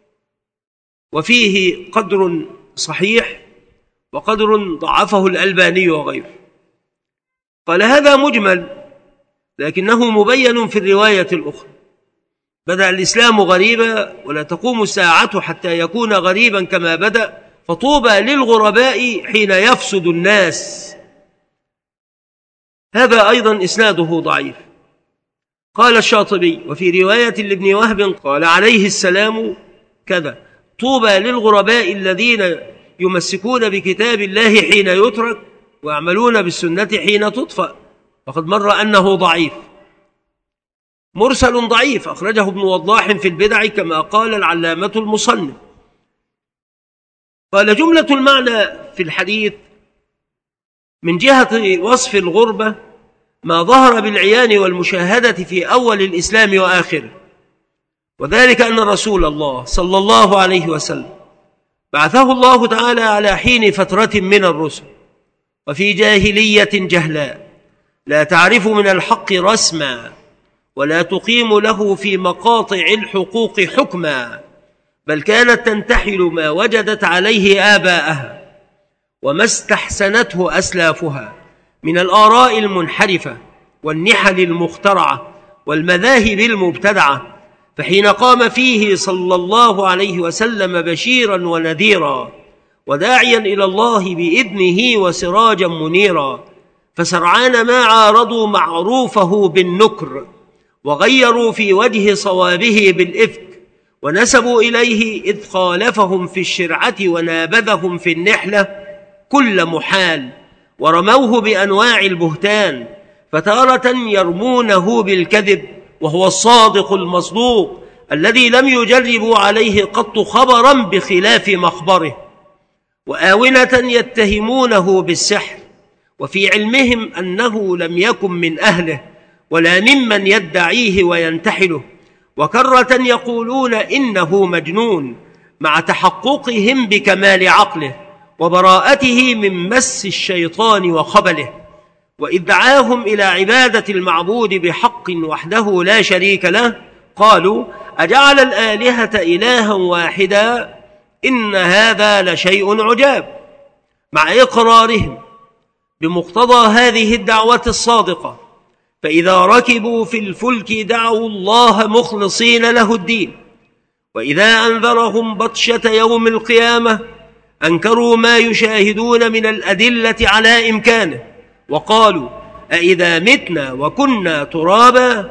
وفيه قدر صحيح وقدر ضعفه الألباني وغيره. قال: هذا مجمل، لكنه مبين في الرواية الأخرى: بدأ الإسلام غريبا ولا تقوم الساعة حتى يكون غريبا كما بدأ، فطوبى للغرباء حين يفسد الناس. هذا أيضا إسناده ضعيف. قال الشاطبي: وفي رواية لابن وهب قال عليه السلام كذا: طوبى للغرباء الذين يمسكون بكتاب الله حين يترك ويعملون بالسنة حين تطفأ. وقد مر أنه ضعيف، مرسل ضعيف، أخرجه ابن وضاح في البدع كما قال العلامة المصنف. قال: جملة المعنى في الحديث من جهة وصف الغربة ما ظهر بالعيان والمشاهدة في أول الإسلام وآخره، وذلك أن رسول الله صلى الله عليه وسلم بعثه الله تعالى على حين فترة من الرسل، وفي جاهلية جهلاء لا تعرف من الحق رسما، ولا تقيم له في مقاطع الحقوق حكما، بل كانت تنتحل ما وجدت عليه آباءها وما استحسنته أسلافها من الآراء المنحرفة والنحل المخترعة والمذاهب المبتدعة. فحين قام فيه صلى الله عليه وسلم بشيرا ونذيرا وداعيا إلى الله بإذنه وسراجا منيرا، فسرعان ما عارضوا معروفه بالنكر، وغيروا في وجه صوابه بالإفك، ونسبوا إليه إذ خالفهم في الشرعة ونابذهم في النحلة كل محال، ورموه بأنواع البهتان، فتارة يرمونه بالكذب وهو الصادق المصدوق الذي لم يجربوا عليه قط خبرا بخلاف مخبره، وآونة يتهمونه بالسحر وفي علمهم أنه لم يكن من أهله ولا ممن يدعيه وينتحله، وكرة يقولون إنه مجنون مع تحققهم بكمال عقله وبراءته من مس الشيطان وخبله. وإذ دعاهم إلى عبادة المعبود بحق وحده لا شريك له قالوا: أجعل الآلهة إلها واحدا إن هذا لشيء عجاب. مع إقرارهم بمقتضى هذه الدعوة الصادقة، فإذا ركبوا في الفلك دعوا الله مخلصين له الدين، وإذا أنذرهم بطشة يوم القيامة أنكروا ما يشاهدون من الأدلة على إمكانه، وقالوا: أإذا متنا وكنا ترابا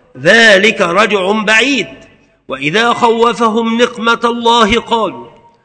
ذلك رجع بعيد. وإذا خوفهم نقمة الله قالوا: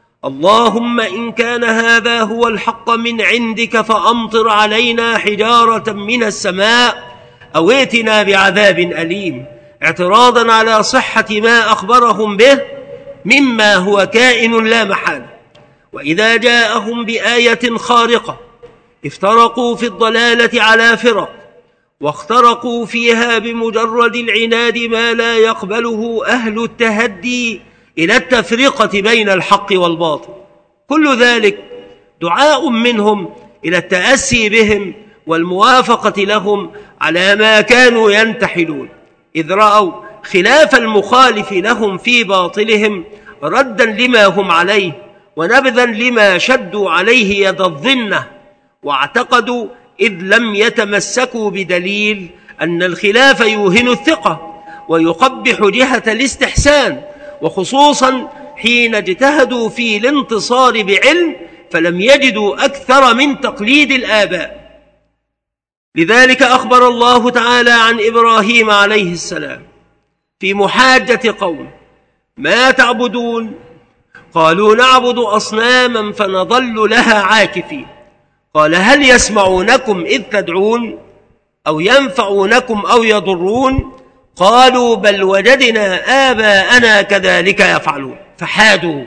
اللهم إن كان هذا هو الحق من عندك فأمطر علينا حجارة من السماء أو ائتنا بعذاب أليم، اعتراضا على صحة ما أخبرهم به مما هو كائن لا محالة. وإذا جاءهم بآية خارقة افترقوا في الضلالة على فرق، واخترقوا فيها بمجرد العناد ما لا يقبله أهل التهدي إلى التفرقة بين الحق والباطل. كل ذلك دعاء منهم إلى التأسي بهم والموافقة لهم على ما كانوا ينتحلون، إذ رأوا خلاف المخالف لهم في باطلهم ردا لما هم عليه ونبذا لما شدوا عليه يد الظنة، واعتقدوا إذ لم يتمسكوا بدليل أن الخلاف يوهن الثقة ويقبح جهة الاستحسان، وخصوصا حين اجتهدوا في الانتصار بعلم فلم يجدوا أكثر من تقليد الآباء. لذلك أخبر الله تعالى عن إبراهيم عليه السلام في محاجة قوم: ما تعبدون؟ قالوا نعبد أصناما فنظل لها عاكفين. قال هل يسمعونكم إذ تدعون أو ينفعونكم أو يضرون؟ قالوا بل وجدنا آباءنا كذلك يفعلون. فحادوا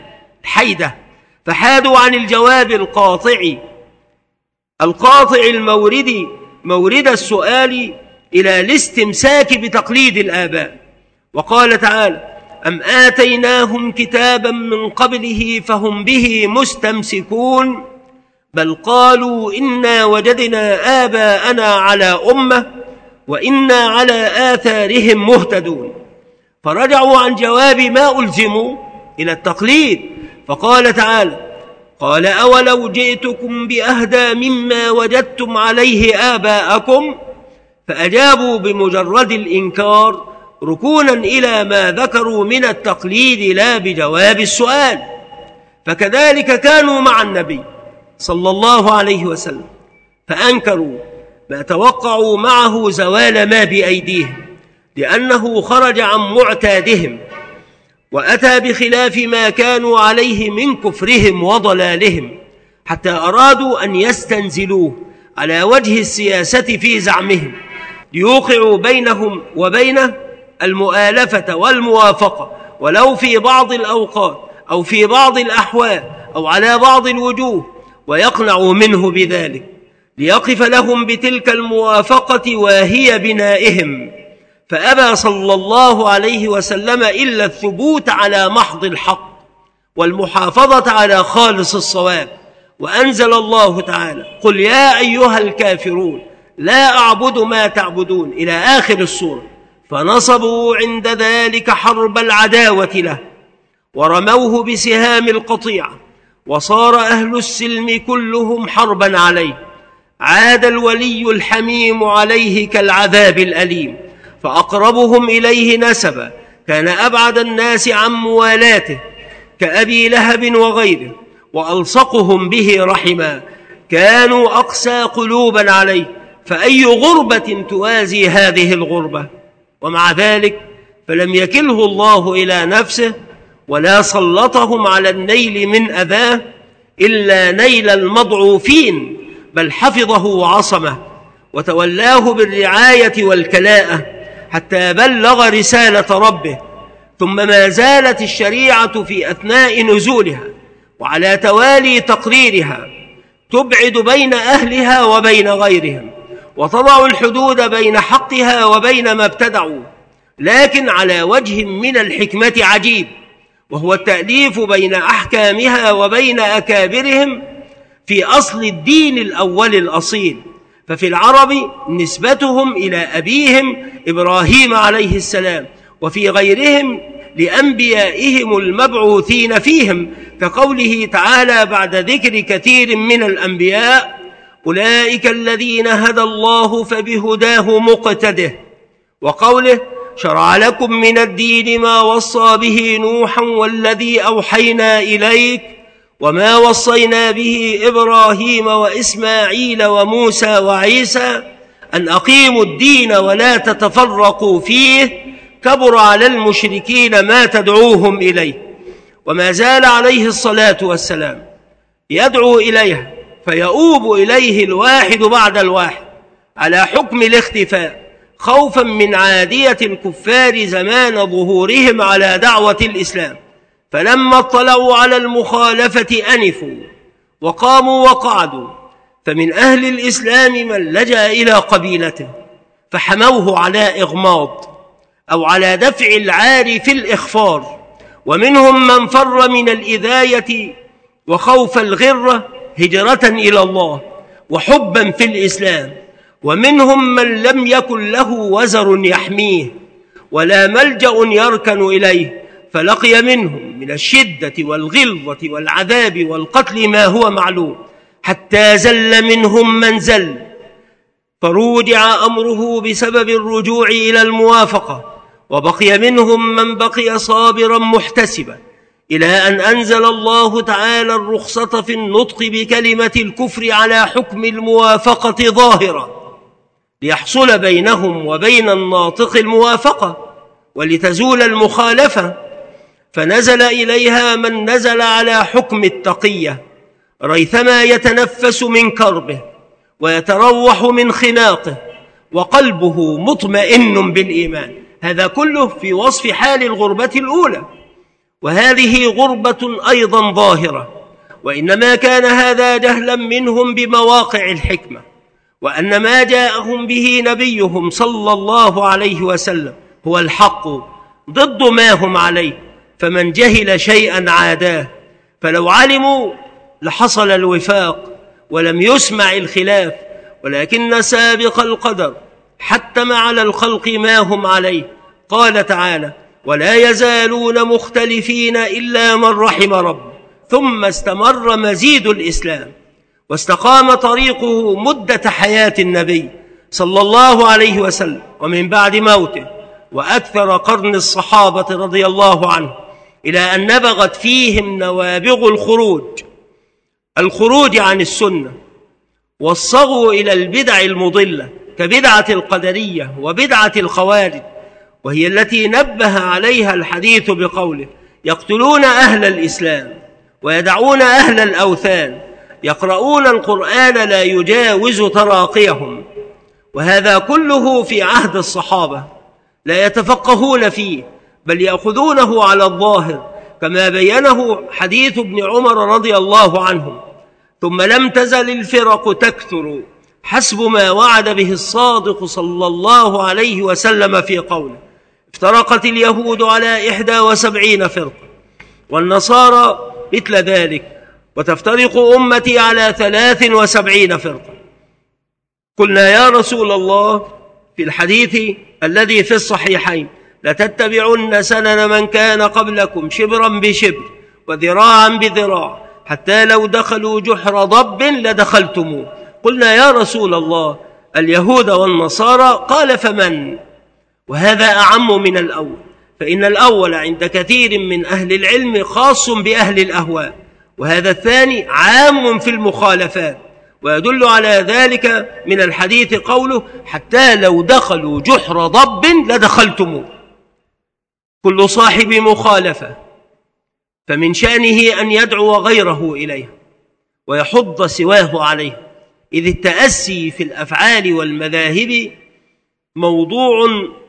عن الجواب القاطع مورد السؤال إلى الاستمساك بتقليد الآباء. وقال تعالى: أم آتيناهم كتابا من قبله فهم به مستمسكون بل قالوا إنا وجدنا آباءنا على أمة وإنا على آثارهم مهتدون. فرجعوا عن جواب ما ألزموا إلى التقليد. فقال تعالى: قال أولو جئتكم بأهدى مما وجدتم عليه آباءكم؟ فأجابوا بمجرد الإنكار ركونا إلى ما ذكروا من التقليد لا بجواب السؤال. فكذلك كانوا مع النبي صلى الله عليه وسلم، فأنكروا ما توقعوا معه زوال ما بأيديهم لأنه خرج عن معتادهم وأتى بخلاف ما كانوا عليه من كفرهم وضلالهم، حتى أرادوا أن يستنزلوه على وجه السياسة في زعمهم ليوقعوا بينهم وبينه المؤالفة والموافقة، ولو في بعض الأوقات أو في بعض الأحوال أو على بعض الوجوه، ويقنعوا منه بذلك ليقف لهم بتلك الموافقة واهي بنائهم. فأبى صلى الله عليه وسلم إلا الثبوت على محض الحق والمحافظة على خالص الصواب. وأنزل الله تعالى: قل يا أيها الكافرون لا أعبد ما تعبدون إلى آخر السورة. فنصبوا عند ذلك حرب العداوة له ورموه بسهام القطيعة، وصار أهل السلم كلهم حربا عليه. عاد الولي الحميم عليه كالعذاب الأليم، فأقربهم إليه نسبا كان أبعد الناس عن موالاته كأبي لهب وغيره، وألصقهم به رحما كانوا أقسى قلوبا عليه. فأي غربة توازي هذه الغربة؟ ومع ذلك فلم يكله الله إلى نفسه ولا سلطهم على النيل من أذاه إلا نيل المضعوفين، بل حفظه وعصمه وتولاه بالرعاية والكلاءة حتى بلغ رسالة ربه. ثم ما زالت الشريعة في أثناء نزولها وعلى توالي تقريرها تبعد بين أهلها وبين غيرهم، وتضع الحدود بين حقها وبين ما ابتدعوا، لكن على وجه من الحكمة عجيب، وهو التأليف بين أحكامها وبين أكابرهم في أصل الدين الأول الأصيل. ففي العرب نسبتهم إلى أبيهم إبراهيم عليه السلام، وفي غيرهم لأنبيائهم المبعوثين فيهم، كقوله تعالى بعد ذكر كثير من الأنبياء: أولئك الذين هدى الله فبهداه مقتده. وقوله: شرع لكم من الدين ما وصى به نوحا والذي أوحينا إليك وما وصينا به إبراهيم وإسماعيل وموسى وعيسى أن أقيموا الدين ولا تتفرقوا فيه كبر على المشركين ما تدعوهم إليه. وما زال عليه الصلاة والسلام يدعو إليها، فيؤوب إليه الواحد بعد الواحد على حكم الاختفاء، خوفا من عادية الكفار زمان ظهورهم على دعوة الإسلام. فلما اطلعوا على المخالفة أنفوا وقاموا وقعدوا، فمن أهل الإسلام من لجأ إلى قبيلته فحموه على إغماض أو على دفع العار في الإخفار، ومنهم من فر من الإذاية وخوف الغرة هجرة إلى الله وحبا في الإسلام، ومنهم من لم يكن له وزر يحميه ولا ملجأ يركن إليه، فلقي منهم من الشدة والغلظة والعذاب والقتل ما هو معلوم، حتى زل منهم من زل، فرودع أمره بسبب الرجوع إلى الموافقة، وبقي منهم من بقي صابرا محتسبا إلى أن أنزل الله تعالى الرخصة في النطق بكلمة الكفر على حكم الموافقة ظاهرة، ليحصل بينهم وبين الناطق الموافقة ولتزول المخالفة، فنزل إليها من نزل على حكم التقية ريثما يتنفس من كربه ويتروح من خناقه وقلبه مطمئن بالإيمان. هذا كله في وصف حال الغربة الأولى، وهذه غربة أيضا ظاهرة، وإنما كان هذا جهلا منهم بمواقع الحكمة، وأن ما جاءهم به نبيهم صلى الله عليه وسلم هو الحق ضد ما هم عليه، فمن جهل شيئا عاداه، فلو علموا لحصل الوفاق ولم يسمع الخلاف، ولكن سابق القدر حتم على الخلق ما هم عليه. قال تعالى: ولا يزالون مختلفين إلا من رحم ربه، ثم استمر مزيد الإسلام واستقام طريقه مدة حياة النبي صلى الله عليه وسلم ومن بعد موته، وأكثر قرن الصحابة رضي الله عنهم، إلى أن نبغت فيهم نوابغ الخروج عن السنة، والصغوا إلى البدع المضلة كبدعة القدرية وبدعة الخوارج، وهي التي نبه عليها الحديث بقوله: يقتلون أهل الإسلام ويدعون أهل الأوثان، يقرؤون القرآن لا يجاوز تراقيهم. وهذا كله في عهد الصحابة، لا يتفقهون فيه بل يأخذونه على الظاهر، كما بينه حديث ابن عمر رضي الله عنه: ثم لم تزل الفرق تكثر حسب ما وعد به الصادق صلى الله عليه وسلم في قوله: افترقت اليهود على 71 فرقة، والنصارى مثل ذلك، وتفترق أمتي على 73 فرقة. قلنا: يا رسول الله، في الحديث الذي في الصحيحين: لتتبعن سنن من كان قبلكم شبرا بشبر وذراعا بذراع حتى لو دخلوا جحر ضب لدخلتموه. قلنا: يا رسول الله، اليهود والنصارى. قال: فمن؟ وهذا أعم من الأول، فإن الأول عند كثير من أهل العلم خاص بأهل الأهواء، وهذا الثاني عام في المخالفات. ويدل على ذلك من الحديث قوله: حتى لو دخلوا جحر ضب لدخلتموه. كل صاحب مخالفة فمن شأنه أن يدعو غيره إليه ويحض سواه عليه، إذ التأسي في الأفعال والمذاهب موضوع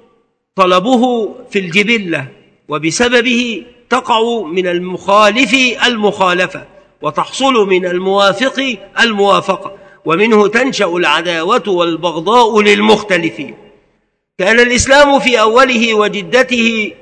طلبه في الجبلة، وبسببه تقع من المخالف المخالفة، وتحصل من الموافق الموافقة، ومنه تنشأ العداوة والبغضاء للمختلفين. كان الإسلام في أوله وجدته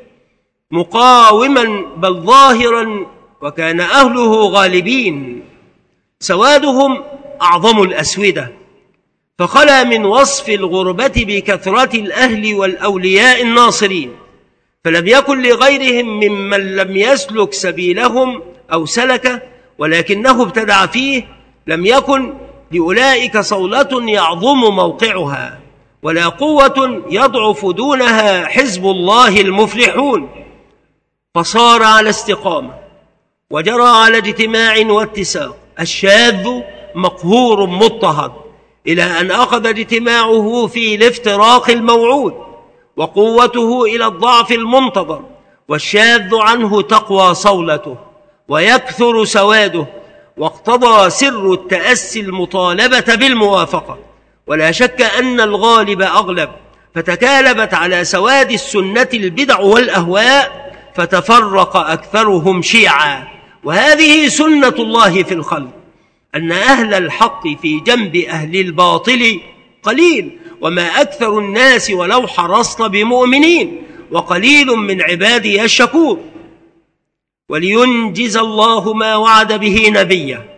مقاوما بل ظاهرا، وكان أهله غالبين، سوادهم أعظم الأسودة، فخلا من وصف الغربة بكثرة الأهل والأولياء الناصرين، فلم يكن لغيرهم ممن لم يسلك سبيلهم أو سلكه ولكنه ابتدع فيه، لم يكن لأولئك صولة يعظم موقعها، ولا قوة يضعف دونها حزب الله المفلحون، فصار على استقامة وجرى على اجتماع واتساق. الشاذ مقهور مضطهد، إلى أن أخذ اجتماعه في الافتراق الموعود، وقوته إلى الضعف المنتظر، والشاذ عنه تقوى صولته ويكثر سواده، واقتضى سر التأسي المطالبة بالموافقة. ولا شك أن الغالب أغلب، فتكالبت على سواد السنة البدع والأهواء، فتفرق أكثرهم شيعا. وهذه سنة الله في الخلق، أن أهل الحق في جنب أهل الباطل قليل، وما أكثر الناس ولو حرصت بمؤمنين، وقليل من عبادي الشكور. ولينجز الله ما وعد به نبيه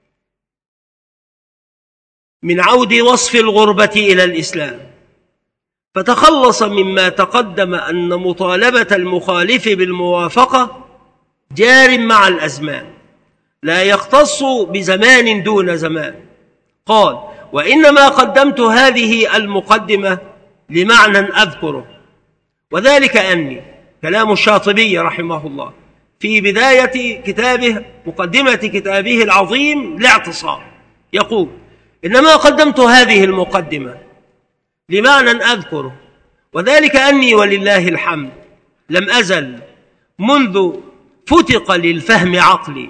من عود وصف الغربة إلى الإسلام، فتخلص مما تقدم أن مطالبة المخالف بالموافقة جار مع الأزمان، لا يختص بزمان دون زمان. قال: وإنما قدمت هذه المقدمة لمعنى أذكره، وذلك أني، كلام الشاطبي رحمه الله، في بداية كتابه مقدمة كتابه العظيم الاعتصام، يقول: إنما قدمت هذه المقدمة لمعنى أذكره، وذلك أني ولله الحمد لم أزل منذ فتق للفهم عقلي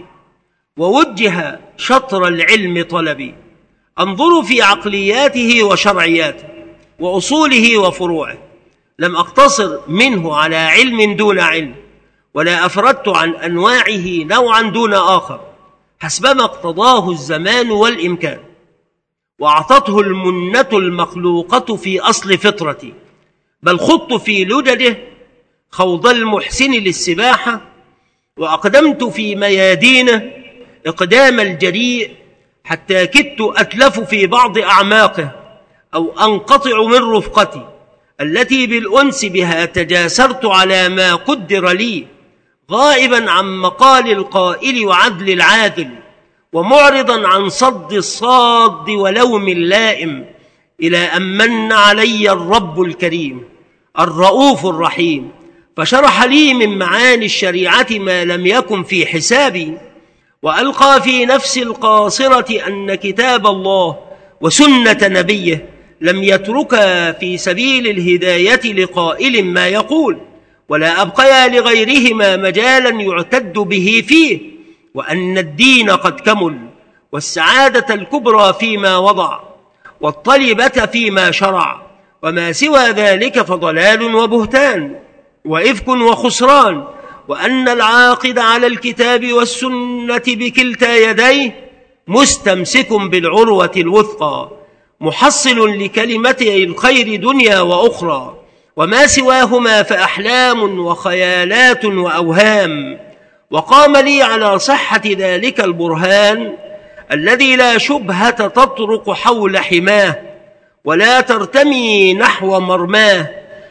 ووجه شطر العلم طلبي أنظر في عقلياته وشرعياته وأصوله وفروعه، لم أقتصر منه على علم دون علم، ولا أفردت عن أنواعه نوعا دون آخر حسبما اقتضاه الزمان والإمكان، وأعطته المنة المخلوقة في أصل فطرتي، بل خضت في لجده خوض المحسن للسباحة، وأقدمت في ميادينه إقدام الجريء حتى كدت أتلف في بعض أعماقه أو أنقطع من رفقتي التي بالأنس بها تجاسرت على ما قدر لي، غائبا عن مقال القائل وعدل العادل، ومعرضا عن صد الصاد ولوم اللائم، إلى أن من علي الرب الكريم الرؤوف الرحيم فشرح لي من معاني الشريعة ما لم يكن في حسابي، وألقى في نفسي القاصرة أن كتاب الله وسنة نبيه لم يتركا في سبيل الهداية لقائل ما يقول، ولا أبقيا لغيرهما مجالا يعتد به فيه، وأن الدين قد كمل، والسعادة الكبرى فيما وضع، والطلبة فيما شرع، وما سوى ذلك فضلال وبهتان وإفك وخسران، وأن العاقد على الكتاب والسنة بكلتا يديه مستمسك بالعروة الوثقى، محصل لكلمتي الخير دنيا وأخرى، وما سواهما فأحلام وخيالات وأوهام. وقام لي على صحة ذلك البرهان الذي لا شبهة تطرق حول حماه ولا ترتمي نحو مرماه،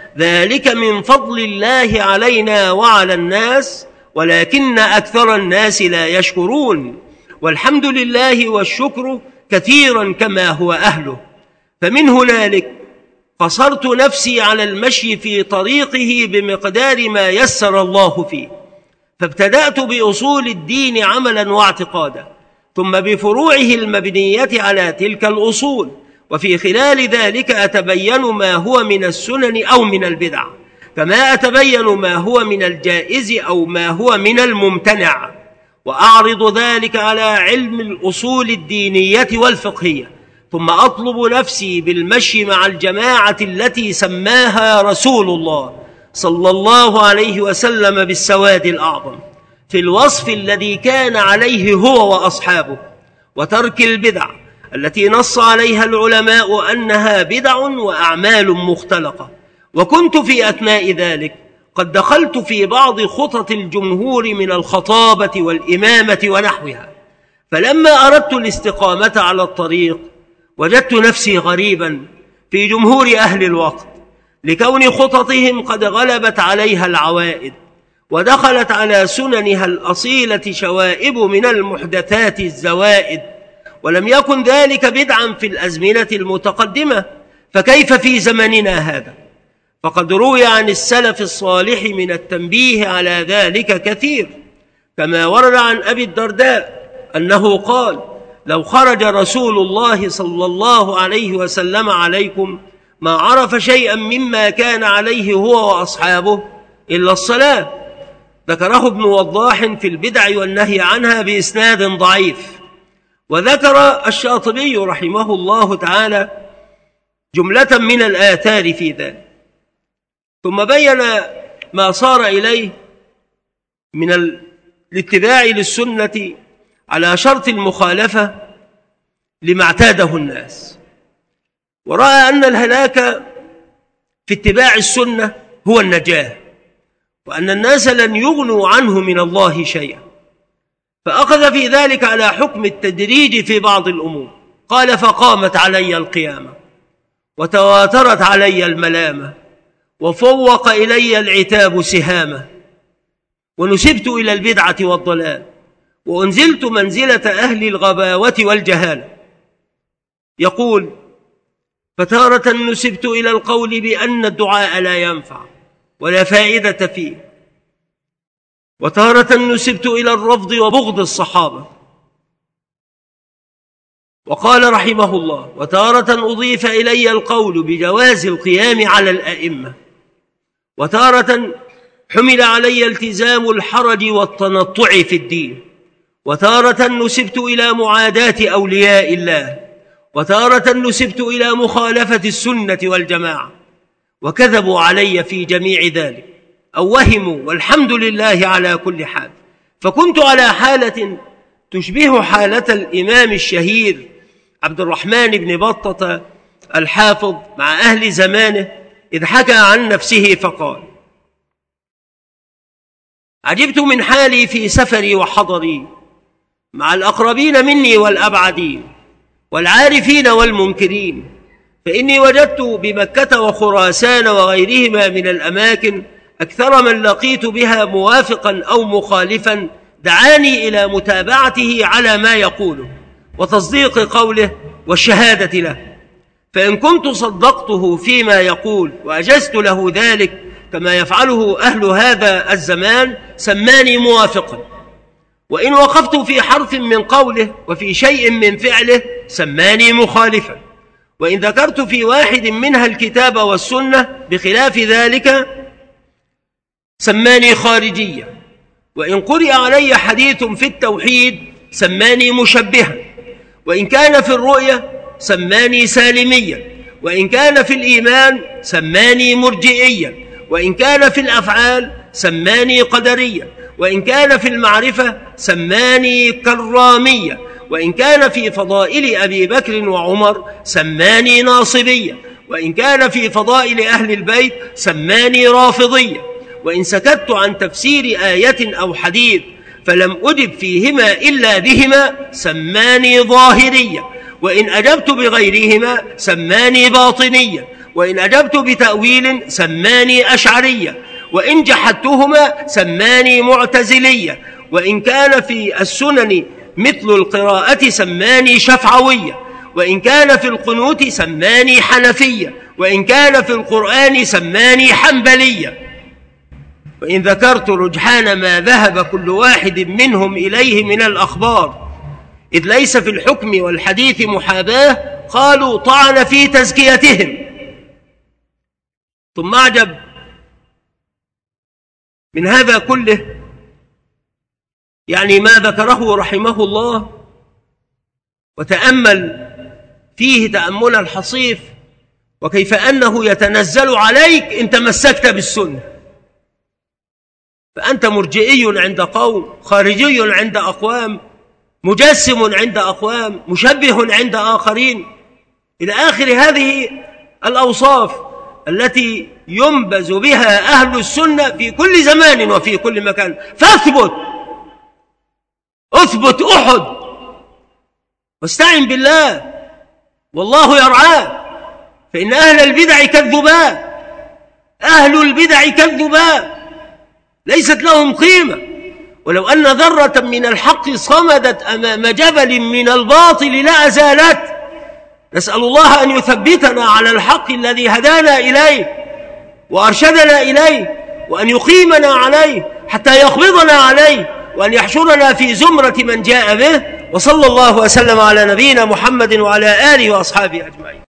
ذلك من فضل الله علينا وعلى الناس، ولكن أكثر الناس لا يشكرون، والحمد لله والشكر كثيرا كما هو أهله. فمن هنالك قصرت نفسي على المشي في طريقه بمقدار ما يسر الله فيه، فابتدأت بأصول الدين عملا واعتقادا، ثم بفروعه المبنية على تلك الأصول، وفي خلال ذلك أتبين ما هو من السنن أو من البدع، كما أتبين ما هو من الجائز أو ما هو من الممتنع، وأعرض ذلك على علم الأصول الدينية والفقهية، ثم أطلب نفسي بالمشي مع الجماعة التي سماها رسول الله صلى الله عليه وسلم بالسواد الأعظم في الوصف الذي كان عليه هو وأصحابه، وترك البدع التي نص عليها العلماء أنها بدع وأعمال مختلقة. وكنت في أثناء ذلك قد دخلت في بعض خطط الجمهور من الخطابة والإمامة ونحوها، فلما أردت الاستقامة على الطريق وجدت نفسي غريبا في جمهور أهل الوقت، لكون خططهم قد غلبت عليها العوائد، ودخلت على سننها الأصيلة شوائب من المحدثات الزوائد، ولم يكن ذلك بدعا في الأزمنة المتقدمة، فكيف في زمننا هذا؟ فقد روي عن السلف الصالح من التنبيه على ذلك كثير، كما ورد عن أبي الدرداء أنه قال: لو خرج رسول الله صلى الله عليه وسلم عليكم ما عرف شيئا مما كان عليه هو وأصحابه إلا الصلاة. ذكره ابن وضاح في البدع والنهي عنها بإسناد ضعيف. وذكر الشاطبي رحمه الله تعالى جملة من الآثار في ذلك، ثم بين ما صار إليه من الاتباع للسنة على شرط المخالفة لما اعتاده الناس، ورأى أن الهلاك في اتباع السنة هو النجاة، وأن الناس لن يغنوا عنه من الله شيئا، فأخذ في ذلك على حكم التدريج في بعض الأمور. قال: فقامت علي القيامة، وتواترت علي الملامة، وفوق إلي العتاب سهامة، ونسبت إلى البدعة والضلال، وأنزلت منزلة أهل الغباوة والجهالة. يقول: فتارة نسبت إلى القول بأن الدعاء لا ينفع ولا فائدة فيه، وتارة نسبت إلى الرفض وبغض الصحابة. وقال رحمه الله: وتارة أضيف إلي القول بجواز القيام على الأئمة، وتارة حمل علي التزام الحرج والتنطع في الدين، وتارة نسبت إلى معاداة أولياء الله، وتارة نسبت إلى مخالفة السنة والجماعة، وكذبوا علي في جميع ذلك أو وهموا، والحمد لله على كل حال. فكنت على حالة تشبه حالة الإمام الشهير عبد الرحمن بن بطة الحافظ مع أهل زمانه، إذ حكى عن نفسه فقال: عجبت من حالي في سفري وحضري مع الأقربين مني والأبعدين والعارفين والمنكرين، فإني وجدت بمكة وخراسان وغيرهما من الأماكن أكثر من لقيت بها موافقا أو مخالفا دعاني إلى متابعته على ما يقوله وتصديق قوله والشهادة له، فإن كنت صدقته فيما يقول وأجزت له ذلك كما يفعله أهل هذا الزمان سماني موافقا، وإن وقفت في حرف من قوله وفي شيء من فعله سماني مخالفا، وإن ذكرت في واحد منها الكتاب والسنة بخلاف ذلك سماني خارجيا، وإن قرئ علي حديث في التوحيد سماني مشبها، وإن كان في الرؤية سماني سالميا، وإن كان في الإيمان سماني مرجئيا، وإن كان في الأفعال سماني قدريا، وإن كان في المعرفة سماني كراميا، وإن كان في فضائل أبي بكر وعمر سماني ناصبيا، وإن كان في فضائل أهل البيت سماني رافضيا، وإن سكت عن تفسير آية أو حديث فلم أجب فيهما إلا بهما سماني ظاهريا، وإن أجبت بغيرهما سماني باطنيا، وإن أجبت بتأويل سماني أشعريا، وإن جحدتهما سماني معتزليا، وإن كان في السنن مثل القراءة سماني شفعوية، وإن كان في القنوت سماني حنفية، وإن كان في القرآن سماني حنبلية. وإن ذكرت رجحان ما ذهب كل واحد منهم إليه من الأخبار، إذ ليس في الحكم والحديث محاباة، قالوا طعن في تزكيتهم. ثم أعجب من هذا كله يعني ما ذكره رحمه الله، وتأمل فيه تأمل الحصيف، وكيف أنه يتنزل عليك إن تمسكت بالسنة، فأنت مرجئي عند قوم، خارجي عند أقوام، مجسم عند أقوام، مشبه عند آخرين، إلى آخر هذه الأوصاف التي ينبذ بها أهل السنة في كل زمان وفي كل مكان. فاثبت، اثبت أحد، واستعن بالله والله يرعاه، فإن أهل البدع كالذباب، أهل البدع كالذباب ليست لهم قيمة، ولو أن ذرة من الحق صمدت أمام جبل من الباطل لأزالت. نسأل الله أن يثبتنا على الحق الذي هدانا إليه وأرشدنا إليه، وأن يقيمنا عليه حتى يقبضنا عليه، وأن يحشرنا في زمرة من جاء به. وصلى الله وسلم على نبينا محمد وعلى آله وأصحابه أجمعين.